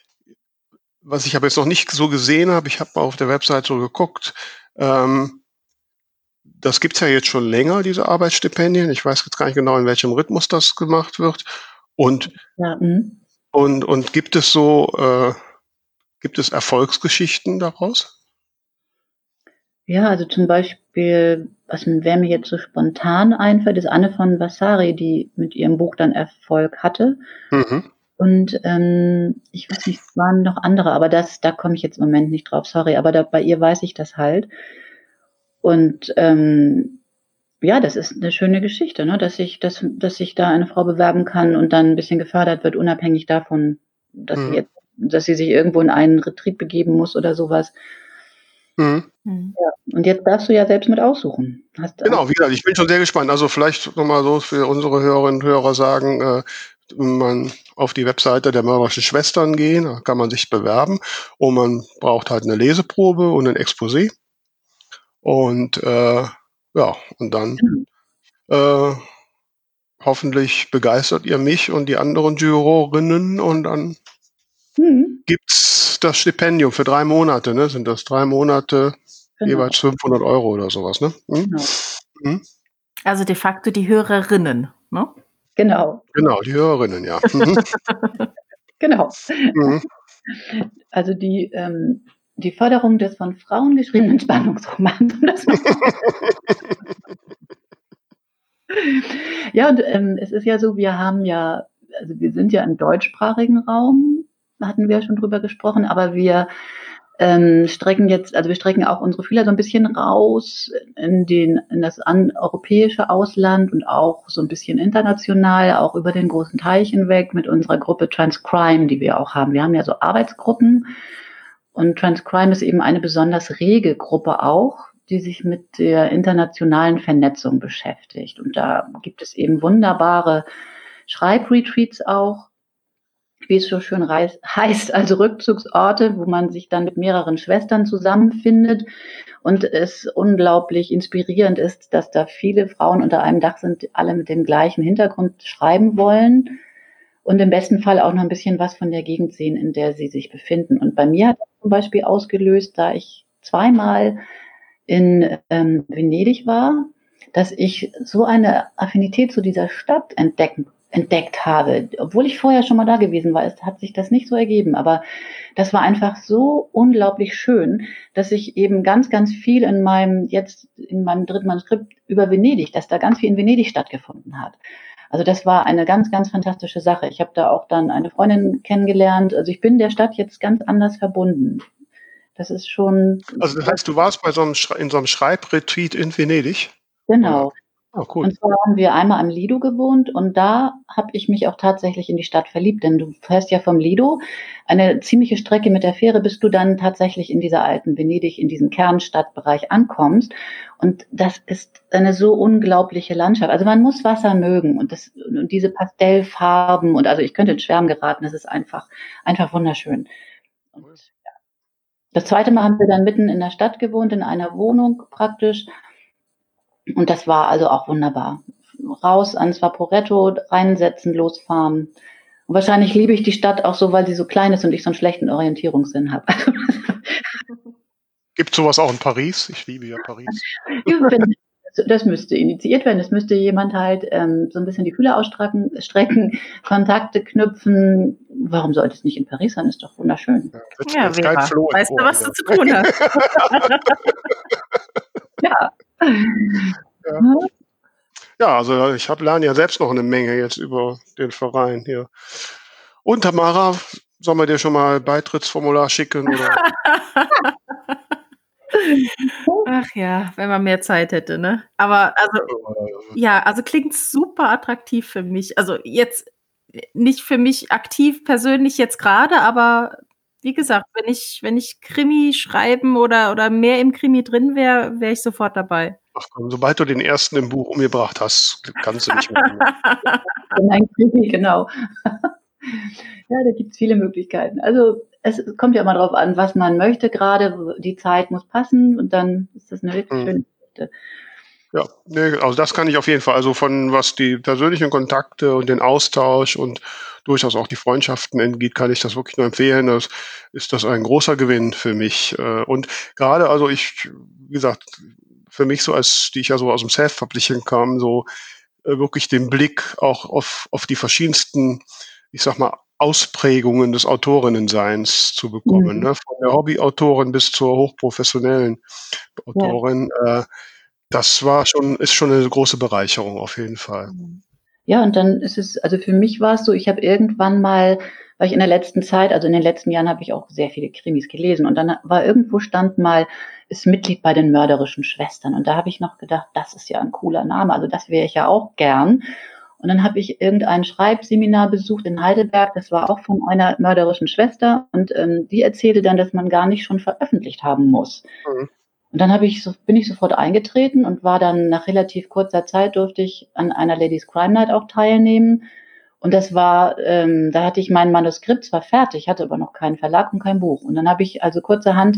was ich aber jetzt noch nicht so gesehen habe, ich habe mal auf der Website so geguckt, ähm, das gibt's ja jetzt schon länger, diese Arbeitsstipendien. Ich weiß jetzt gar nicht genau, in welchem Rhythmus das gemacht wird. Und, Ja, mhm. und, und gibt es so, äh, gibt es Erfolgsgeschichten daraus? Ja, also zum Beispiel, was mir- wer mir jetzt so spontan einfällt, ist Anne von Vasari, die mit ihrem Buch dann Erfolg hatte. Mhm. Und ähm, ich weiß nicht, es waren noch andere, aber das, da komme ich jetzt im Moment nicht drauf, sorry, aber da, bei ihr weiß ich das halt. Und ähm, ja, das ist eine schöne Geschichte, ne? Dass sich, dass, dass sich da eine Frau bewerben kann und dann ein bisschen gefördert wird, unabhängig davon, dass sie Mhm. jetzt, dass sie sich irgendwo in einen Retreat begeben muss oder sowas. Mhm. Hm. Ja. Und jetzt darfst du ja selbst mit aussuchen. Hast, Genau, hast wie gesagt, ich bin schon sehr gespannt. Also vielleicht nochmal so für unsere Hörerinnen und Hörer sagen, äh, man auf die Webseite der mörderischen Schwestern gehen, da kann man sich bewerben und man braucht halt eine Leseprobe und ein Exposé. Und äh, ja, und dann äh, hoffentlich begeistert ihr mich und die anderen Jurorinnen und dann hm, gibt's das Stipendium für drei Monate, ne? Sind das drei Monate, genau, jeweils fünfhundert Euro oder sowas, ne? Hm? genau, Hm? Also de facto die Hörerinnen, ne? genau, Genau, die Hörerinnen, ja. Mhm. genau. Mhm. Also die, ähm, die Förderung des von Frauen geschriebenen Spannungsromans. um das mal- Ja, und ähm, es ist ja so, wir haben ja, also wir sind ja im deutschsprachigen Raum, hatten wir ja schon drüber gesprochen, aber wir ähm, strecken jetzt, also wir strecken auch unsere Fühler so ein bisschen raus in den, in das an, europäische Ausland und auch so ein bisschen international, auch über den großen Teich hinweg mit unserer Gruppe Transcrime, die wir auch haben. Wir haben ja so Arbeitsgruppen und Transcrime ist eben eine besonders rege Gruppe auch, die sich mit der internationalen Vernetzung beschäftigt. Und da gibt es eben wunderbare Schreibretreats auch, wie es so schön heißt, also Rückzugsorte, wo man sich dann mit mehreren Schwestern zusammenfindet und es unglaublich inspirierend ist, dass da viele Frauen unter einem Dach sind, alle mit dem gleichen Hintergrund schreiben wollen und im besten Fall auch noch ein bisschen was von der Gegend sehen, in der sie sich befinden. Und bei mir hat das zum Beispiel ausgelöst, da ich zweimal in ähm, Venedig war, dass ich so eine Affinität zu dieser Stadt entdecken entdeckt habe, obwohl ich vorher schon mal da gewesen war, es hat sich das nicht so ergeben, aber das war einfach so unglaublich schön, dass ich eben ganz, ganz viel in meinem, jetzt in meinem dritten Manuskript über Venedig, dass da ganz viel in Venedig stattgefunden hat. Also das war eine ganz, ganz fantastische Sache. Ich habe da auch dann eine Freundin kennengelernt. Also ich bin der Stadt jetzt ganz anders verbunden. Das ist schon... Also das heißt, du warst bei so einem Schrei- in so einem Schreibretreat in Venedig? Genau. Oh, cool. Und zwar haben wir einmal am Lido gewohnt und da habe ich mich auch tatsächlich in die Stadt verliebt, denn du fährst ja vom Lido eine ziemliche Strecke mit der Fähre, bis du dann tatsächlich in dieser alten Venedig, in diesem Kernstadtbereich ankommst. Und das ist eine so unglaubliche Landschaft. Also man muss Wasser mögen und, das, und diese Pastellfarben und also ich könnte in Schwärmen geraten, das ist einfach, einfach wunderschön. Und ja. Das zweite Mal haben wir dann mitten in der Stadt gewohnt, in einer Wohnung praktisch. Und das war also auch wunderbar. Raus ans Vaporetto, reinsetzen, losfahren. Und wahrscheinlich liebe ich die Stadt auch so, weil sie so klein ist und ich so einen schlechten Orientierungssinn habe. Gibt sowas auch in Paris? Ich liebe ja Paris. Das müsste initiiert werden. Es müsste jemand halt ähm, so ein bisschen die Fühler ausstrecken, strecken, Kontakte knüpfen. Warum sollte es nicht in Paris sein? Ist doch wunderschön. Ja, ja Vera, weißt du, was du zu tun hast? Ja. Ja. Ja, also ich habe lerne ja selbst noch eine Menge jetzt über den Verein hier. Und Tamara, sollen wir dir schon mal Beitrittsformular schicken? Oder? Ach ja, wenn man mehr Zeit hätte, ne? Aber also, ja, also klingt super attraktiv für mich. Also jetzt nicht für mich aktiv persönlich jetzt gerade, aber wie gesagt, wenn ich, wenn ich Krimi schreiben oder, oder mehr im Krimi drin wäre, wäre ich sofort dabei. Ach komm, sobald du den ersten im Buch umgebracht hast, kannst du nicht mehr. Nein, Krimi, genau. Ja, da gibt es viele Möglichkeiten. Also es kommt ja immer darauf an, was man möchte gerade. Die Zeit muss passen und dann ist das eine wirklich Mhm. schöne Geschichte. Ja, nee, also das kann ich auf jeden Fall. Also von was die persönlichen Kontakte und den Austausch und durchaus auch die Freundschaften angeht, kann ich das wirklich nur empfehlen. Das ist das ein großer Gewinn für mich. Und gerade, also ich, wie gesagt, für mich so, als die ich ja so aus dem Self-Publishing kam, so äh, wirklich den Blick auch auf, auf die verschiedensten, ich sag mal, Ausprägungen des Autorinnenseins zu bekommen. Mhm. Ne? Von der Hobbyautorin bis zur hochprofessionellen Autorin. Ja. Äh, das war schon, ist schon eine große Bereicherung auf jeden Fall. Ja, und dann ist es, also für mich war es so, ich habe irgendwann mal, weil ich in der letzten Zeit, also in den letzten Jahren habe ich auch sehr viele Krimis gelesen und dann war irgendwo stand mal, ist Mitglied bei den mörderischen Schwestern und da habe ich noch gedacht, das ist ja ein cooler Name, also das wäre ich ja auch gern. Und dann habe ich irgendein Schreibseminar besucht in Heidelberg, das war auch von einer mörderischen Schwester und ähm, die erzählte dann, dass man gar nicht schon veröffentlicht haben muss. Mhm. Und dann habe ich so, bin ich sofort eingetreten und war dann nach relativ kurzer Zeit durfte ich an einer Ladies Crime Night auch teilnehmen. Und das war, ähm, da hatte ich mein Manuskript zwar fertig, hatte aber noch keinen Verlag und kein Buch. Und dann habe ich also kurzerhand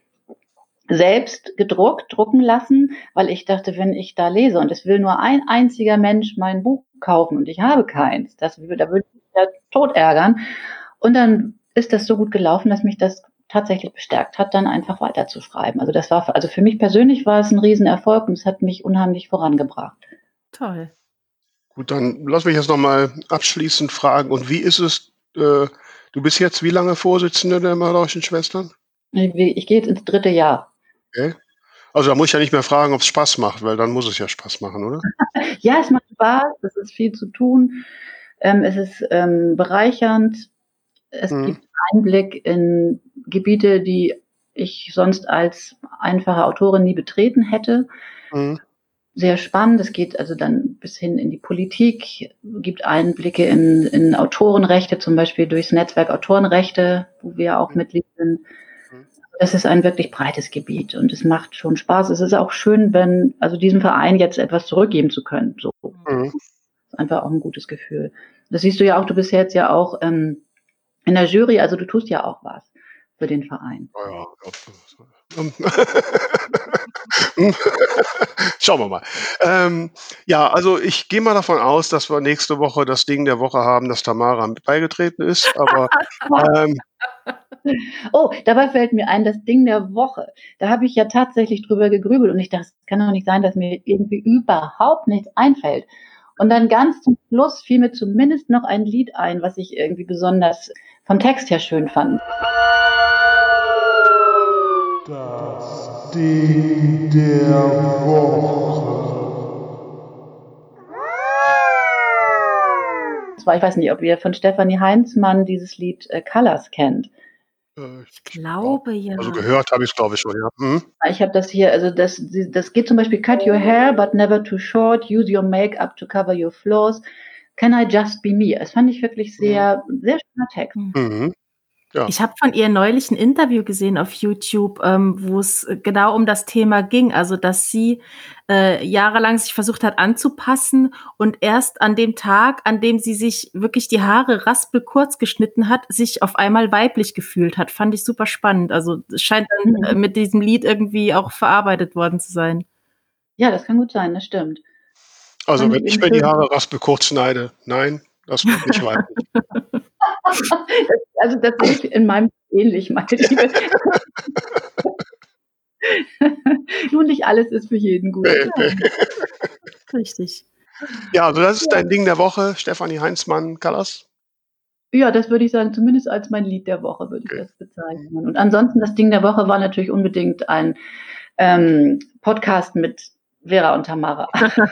selbst gedruckt, drucken lassen, weil ich dachte, wenn ich da lese und es will nur ein einziger Mensch mein Buch kaufen und ich habe keins, das, da würde ich mich ja tot ärgern. Und dann ist das so gut gelaufen, dass mich das tatsächlich bestärkt hat, dann einfach weiterzuschreiben. Also das war, also für mich persönlich war es ein Riesenerfolg und es hat mich unheimlich vorangebracht. Toll. Gut, dann lass mich jetzt nochmal abschließend fragen. Und wie ist es, äh, du bist jetzt wie lange Vorsitzende der mörderischen Schwestern? Ich, ich gehe jetzt ins dritte Jahr. Okay. Also da muss ich ja nicht mehr fragen, ob es Spaß macht, weil dann muss es ja Spaß machen, oder? Ja, es macht Spaß, es ist viel zu tun, ähm, es ist ähm, bereichernd, es mhm. gibt Einblick in Gebiete, die ich sonst als einfache Autorin nie betreten hätte. Mhm. Sehr spannend. Es geht also dann bis hin in die Politik, gibt Einblicke in, in Autorenrechte, zum Beispiel durchs Netzwerk Autorenrechte, wo wir auch mhm. Mitglied sind. Das ist ein wirklich breites Gebiet und es macht schon Spaß. Es ist auch schön, wenn, also diesem Verein jetzt etwas zurückgeben zu können. So. Mhm. Das ist einfach auch ein gutes Gefühl. Das siehst du ja auch, du bist jetzt ja auch ähm, in der Jury, also du tust ja auch was für den Verein. Ja, ja. Schauen wir mal. Ähm, ja, also ich gehe mal davon aus, dass wir nächste Woche das Ding der Woche haben, dass Tamara mit beigetreten ist. Aber ähm, oh, dabei fällt mir ein, das Ding der Woche. Da habe ich ja tatsächlich drüber gegrübelt und ich dachte, es kann doch nicht sein, dass mir irgendwie überhaupt nichts einfällt. Und dann ganz zum Schluss fiel mir zumindest noch ein Lied ein, was ich irgendwie besonders vom Text her schön fand. Das Ding der Woche. Und zwar, ich weiß nicht, ob ihr von Stefanie Heinzmann dieses Lied äh, Colors kennt. Äh, Ich glaube, ja. Also gehört habe ich es, glaube ich, schon, ja. Hm? Ich habe das hier, also das, das geht zum Beispiel: Cut your hair, but never too short. Use your makeup to cover your flaws. Can I just be me? Das fand ich wirklich sehr, sehr schöner Text. Mhm. Ja. Ich habe von ihr neulich ein Interview gesehen auf YouTube, ähm, wo es genau um das Thema ging. Also, dass sie äh, jahrelang sich versucht hat anzupassen und erst an dem Tag, an dem sie sich wirklich die Haare raspelkurz geschnitten hat, sich auf einmal weiblich gefühlt hat. Fand ich super spannend. Also, es scheint dann Mhm. äh, mit diesem Lied irgendwie auch verarbeitet worden zu sein. Ja, das kann gut sein, das stimmt. Also Fand wenn ich ich mir die schön. Haare raspelkurz schneide, nein, das wird nicht weiblich. Also das sehe ich in meinem ähnlich, meine Liebe. Nun, nicht alles ist für jeden gut. Nee, nee. Richtig. Ja, also das ist dein Ding der Woche, Stefanie Heinzmann, Colors. Ja, das würde ich sagen, zumindest als mein Lied der Woche würde ich Okay. das bezeichnen. Und ansonsten, das Ding der Woche war natürlich unbedingt ein ähm, Podcast mit Vera und Tamara.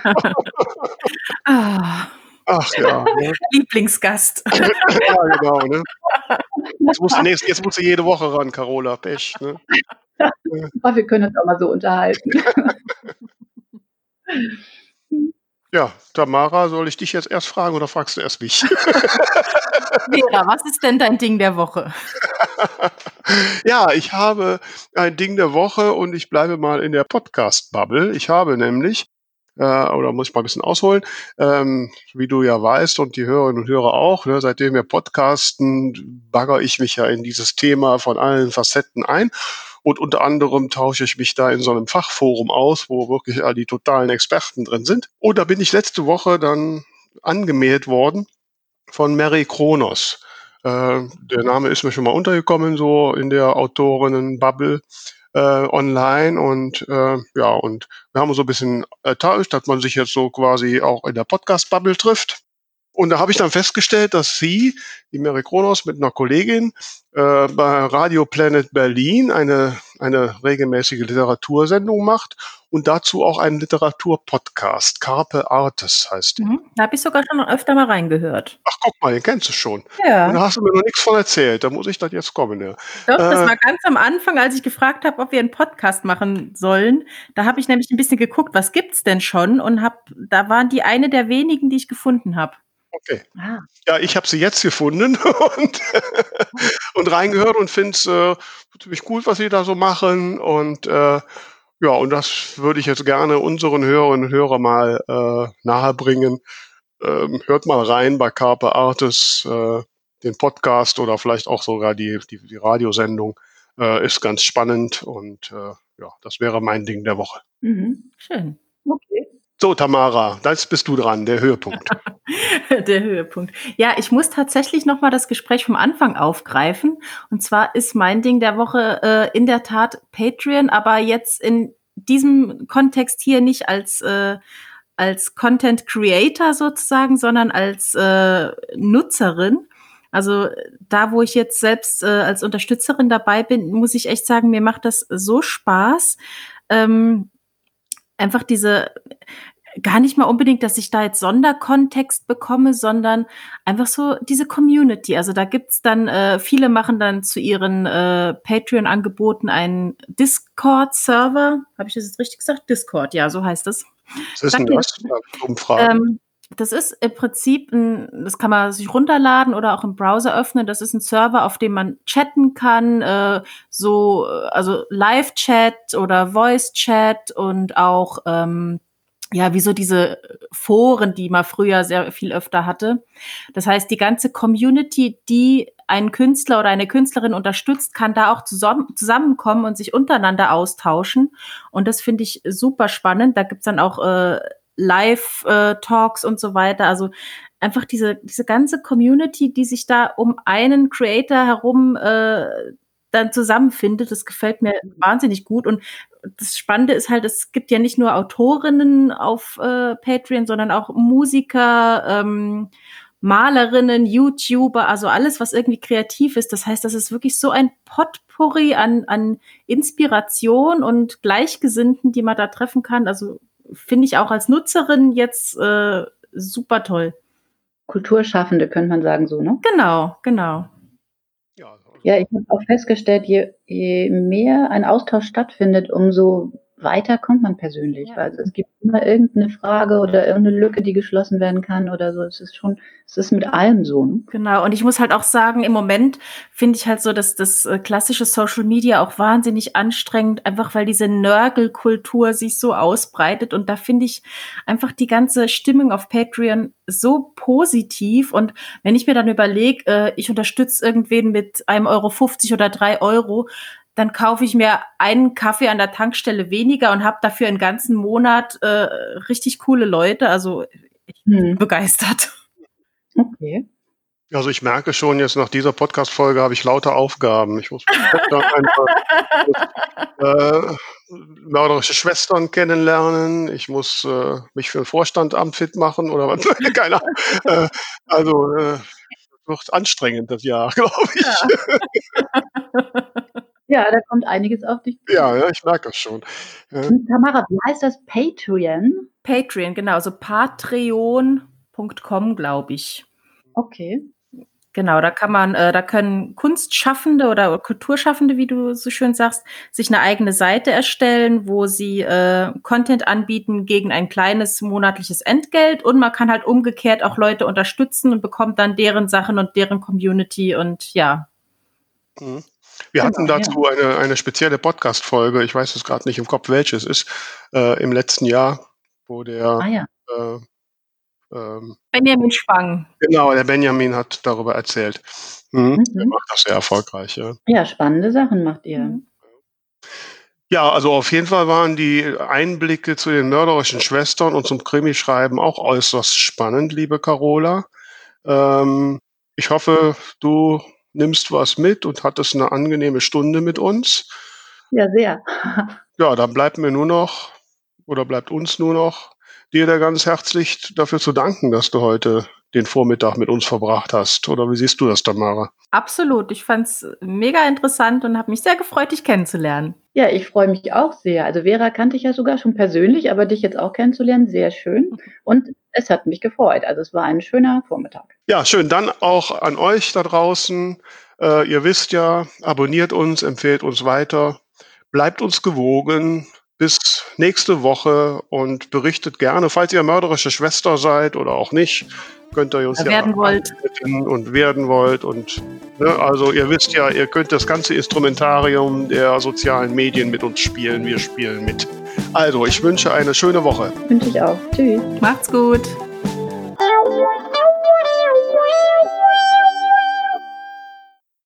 Ah, Ach ja, ne? Lieblingsgast. Ja, genau, ne? Jetzt musst, du nächst, jetzt musst du jede Woche ran, Carola, Pech. Ne? Aber wir können uns auch mal so unterhalten. Ja, Tamara, soll ich dich jetzt erst fragen oder fragst du erst mich? Vera, was ist denn dein Ding der Woche? Ja, ich habe ein Ding der Woche und ich bleibe mal in der Podcast-Bubble. Ich habe nämlich, äh, oder muss ich mal ein bisschen ausholen, ähm, wie du ja weißt und die Hörerinnen und Hörer auch, ne, seitdem wir podcasten, bagger ich mich ja in dieses Thema von allen Facetten ein. Und unter anderem tausche ich mich da in so einem Fachforum aus, wo wirklich all die totalen Experten drin sind. Und da bin ich letzte Woche dann angemeldet worden von Mary Kronos. Äh, der Name ist mir schon mal untergekommen, so in der Autorinnen-Bubble äh, online. Und äh, ja, und wir haben uns so ein bisschen ertauscht, dass man sich jetzt so quasi auch in der Podcast-Bubble trifft. Und da habe ich dann festgestellt, dass sie, die Mary Kronos, mit einer Kollegin äh, bei Radio Planet Berlin eine, eine regelmäßige Literatursendung macht und dazu auch einen Literaturpodcast. Carpe Artes heißt der. Mhm. Da habe ich sogar schon öfter mal reingehört. Ach, guck mal, den kennst du schon. Ja. Und da hast du mir noch nichts von erzählt. Da muss ich das jetzt kommen. Ja. Doch, das Äh, war ganz am Anfang, als ich gefragt habe, ob wir einen Podcast machen sollen. Da habe ich nämlich ein bisschen geguckt, was gibt's denn schon? Und hab, da waren die eine der wenigen, die ich gefunden habe. okay. Ah. Ja, ich habe sie jetzt gefunden und, und reingehört und finde es äh, ziemlich gut, was sie da so machen. Und äh, ja, und das würde ich jetzt gerne unseren Hörerinnen und Hörern mal äh, nahebringen. Ähm, hört mal rein bei Carpe Artes, äh, den Podcast oder vielleicht auch sogar die, die, die Radiosendung. Äh, ist ganz spannend und äh, ja, das wäre mein Ding der Woche. Mhm. Schön. Okay. So, Tamara, jetzt bist du dran, der Höhepunkt. Der Höhepunkt. Ja, ich muss tatsächlich noch mal das Gespräch vom Anfang aufgreifen. Und zwar ist mein Ding der Woche äh, in der Tat Patreon, aber jetzt in diesem Kontext hier nicht als äh, als Content Creator sozusagen, sondern als äh, Nutzerin. Also da, wo ich jetzt selbst äh, als Unterstützerin dabei bin, muss ich echt sagen, mir macht das so Spaß. Ähm, einfach diese gar nicht mal unbedingt, dass ich da jetzt Sonderkontext bekomme, sondern einfach so diese Community. Also da gibt's dann, äh, viele machen dann zu ihren äh, Patreon-Angeboten einen Discord-Server. Habe ich das jetzt richtig gesagt? Discord, ja, so heißt es. Was ist Sag denn mir das? Umfragen. Ähm, das ist im Prinzip ein, das kann man sich runterladen oder auch im Browser öffnen. Das ist ein Server, auf dem man chatten kann, äh, so, äh, also Live-Chat oder Voice-Chat und auch, ähm, ja, wie so diese Foren, die man früher sehr viel öfter hatte. Das heißt, die ganze Community, die einen Künstler oder eine Künstlerin unterstützt, kann da auch zusammen, zusammenkommen und sich untereinander austauschen. Und das finde ich super spannend. Da gibt's dann auch äh, Live-Talks und so weiter. Also einfach diese diese ganze Community, die sich da um einen Creator herum äh, dann zusammenfindet. Das gefällt mir wahnsinnig gut. Und das Spannende ist halt, es gibt ja nicht nur Autorinnen auf äh, Patreon, sondern auch Musiker, ähm, Malerinnen, YouTuber, also alles, was irgendwie kreativ ist. Das heißt, das ist wirklich so ein Potpourri an, an Inspiration und Gleichgesinnten, die man da treffen kann. Also finde ich auch als Nutzerin jetzt äh, super toll. Kulturschaffende, könnte man sagen, so, ne? Genau, genau. Ja, also Ja, ich habe auch festgestellt, je, je mehr ein Austausch stattfindet, umso weiter kommt man persönlich. Ja. Weil es gibt immer irgendeine Frage oder irgendeine Lücke, die geschlossen werden kann oder so. Es ist schon, es ist mit allem so. Ne? Genau, und ich muss halt auch sagen, im Moment finde ich halt so, dass das äh, klassische Social Media auch wahnsinnig anstrengend, einfach weil diese Nörgelkultur sich so ausbreitet. Und da finde ich einfach die ganze Stimmung auf Patreon so positiv. Und wenn ich mir dann überlege, äh, ich unterstütze irgendwen mit einem Euro fünfzig oder drei Euro, dann kaufe ich mir einen Kaffee an der Tankstelle weniger und habe dafür einen ganzen Monat äh, richtig coole Leute. Also ich bin Hm. begeistert. Okay. Also ich merke schon, jetzt nach dieser Podcast-Folge habe ich lauter Aufgaben. Ich muss dann einfach äh, mörderische Schwestern kennenlernen. Ich muss äh, mich für ein Vorstandamt fit machen oder was. Keine Ahnung. Äh, also äh, wird anstrengend das Jahr, glaube ich. Ja. Ja, da kommt einiges auf dich zu. Ja, ja, ich merke das schon. Ja. Und Tamara, wie heißt das? Patreon? Patreon, genau, also patreon punkt com, glaube ich. Okay. Genau, da kann man, äh, da können Kunstschaffende oder Kulturschaffende, wie du so schön sagst, sich eine eigene Seite erstellen, wo sie äh, Content anbieten gegen ein kleines monatliches Entgelt, und man kann halt umgekehrt auch Leute unterstützen und bekommt dann deren Sachen und deren Community und ja. Mhm. Wir Genau, hatten ja. dazu eine, eine spezielle Podcast-Folge, ich weiß jetzt gerade nicht im Kopf, welche es ist, äh, im letzten Jahr, wo der Ah ja. äh, ähm, Benjamin Spang. genau, der Benjamin hat darüber erzählt. Mhm. Der Mhm. macht das sehr erfolgreich, ja. Ja, spannende Sachen macht ihr. Mhm. Ja, also auf jeden Fall waren die Einblicke zu den mörderischen Schwestern und zum Krimischreiben auch äußerst spannend, liebe Carola. Ähm, ich hoffe, du nimmst was mit und hattest eine angenehme Stunde mit uns. Ja, sehr. Ja, dann bleibt mir nur noch, oder bleibt uns nur noch, dir da ganz herzlich dafür zu danken, dass du heute den Vormittag mit uns verbracht hast. Oder wie siehst du das, Tamara? Absolut, ich fand's mega interessant und habe mich sehr gefreut, dich kennenzulernen. Ja, ich freue mich auch sehr. Also Vera kannte ich ja sogar schon persönlich, aber dich jetzt auch kennenzulernen, sehr schön. Und es hat mich gefreut. Also es war ein schöner Vormittag. Ja, schön. Dann auch an euch da draußen. Äh, ihr wisst ja, abonniert uns, empfehlt uns weiter, bleibt uns gewogen. Bis nächste Woche und berichtet gerne, falls ihr mörderische Schwester seid oder auch nicht, könnt ihr uns Oder ja werden wollt. anbieten und werden wollt. Und ne, also ihr wisst ja, ihr könnt das ganze Instrumentarium der sozialen Medien mit uns spielen. Wir spielen mit. Also, ich wünsche eine schöne Woche. Wünsche ich auch. Tschüss. Macht's gut.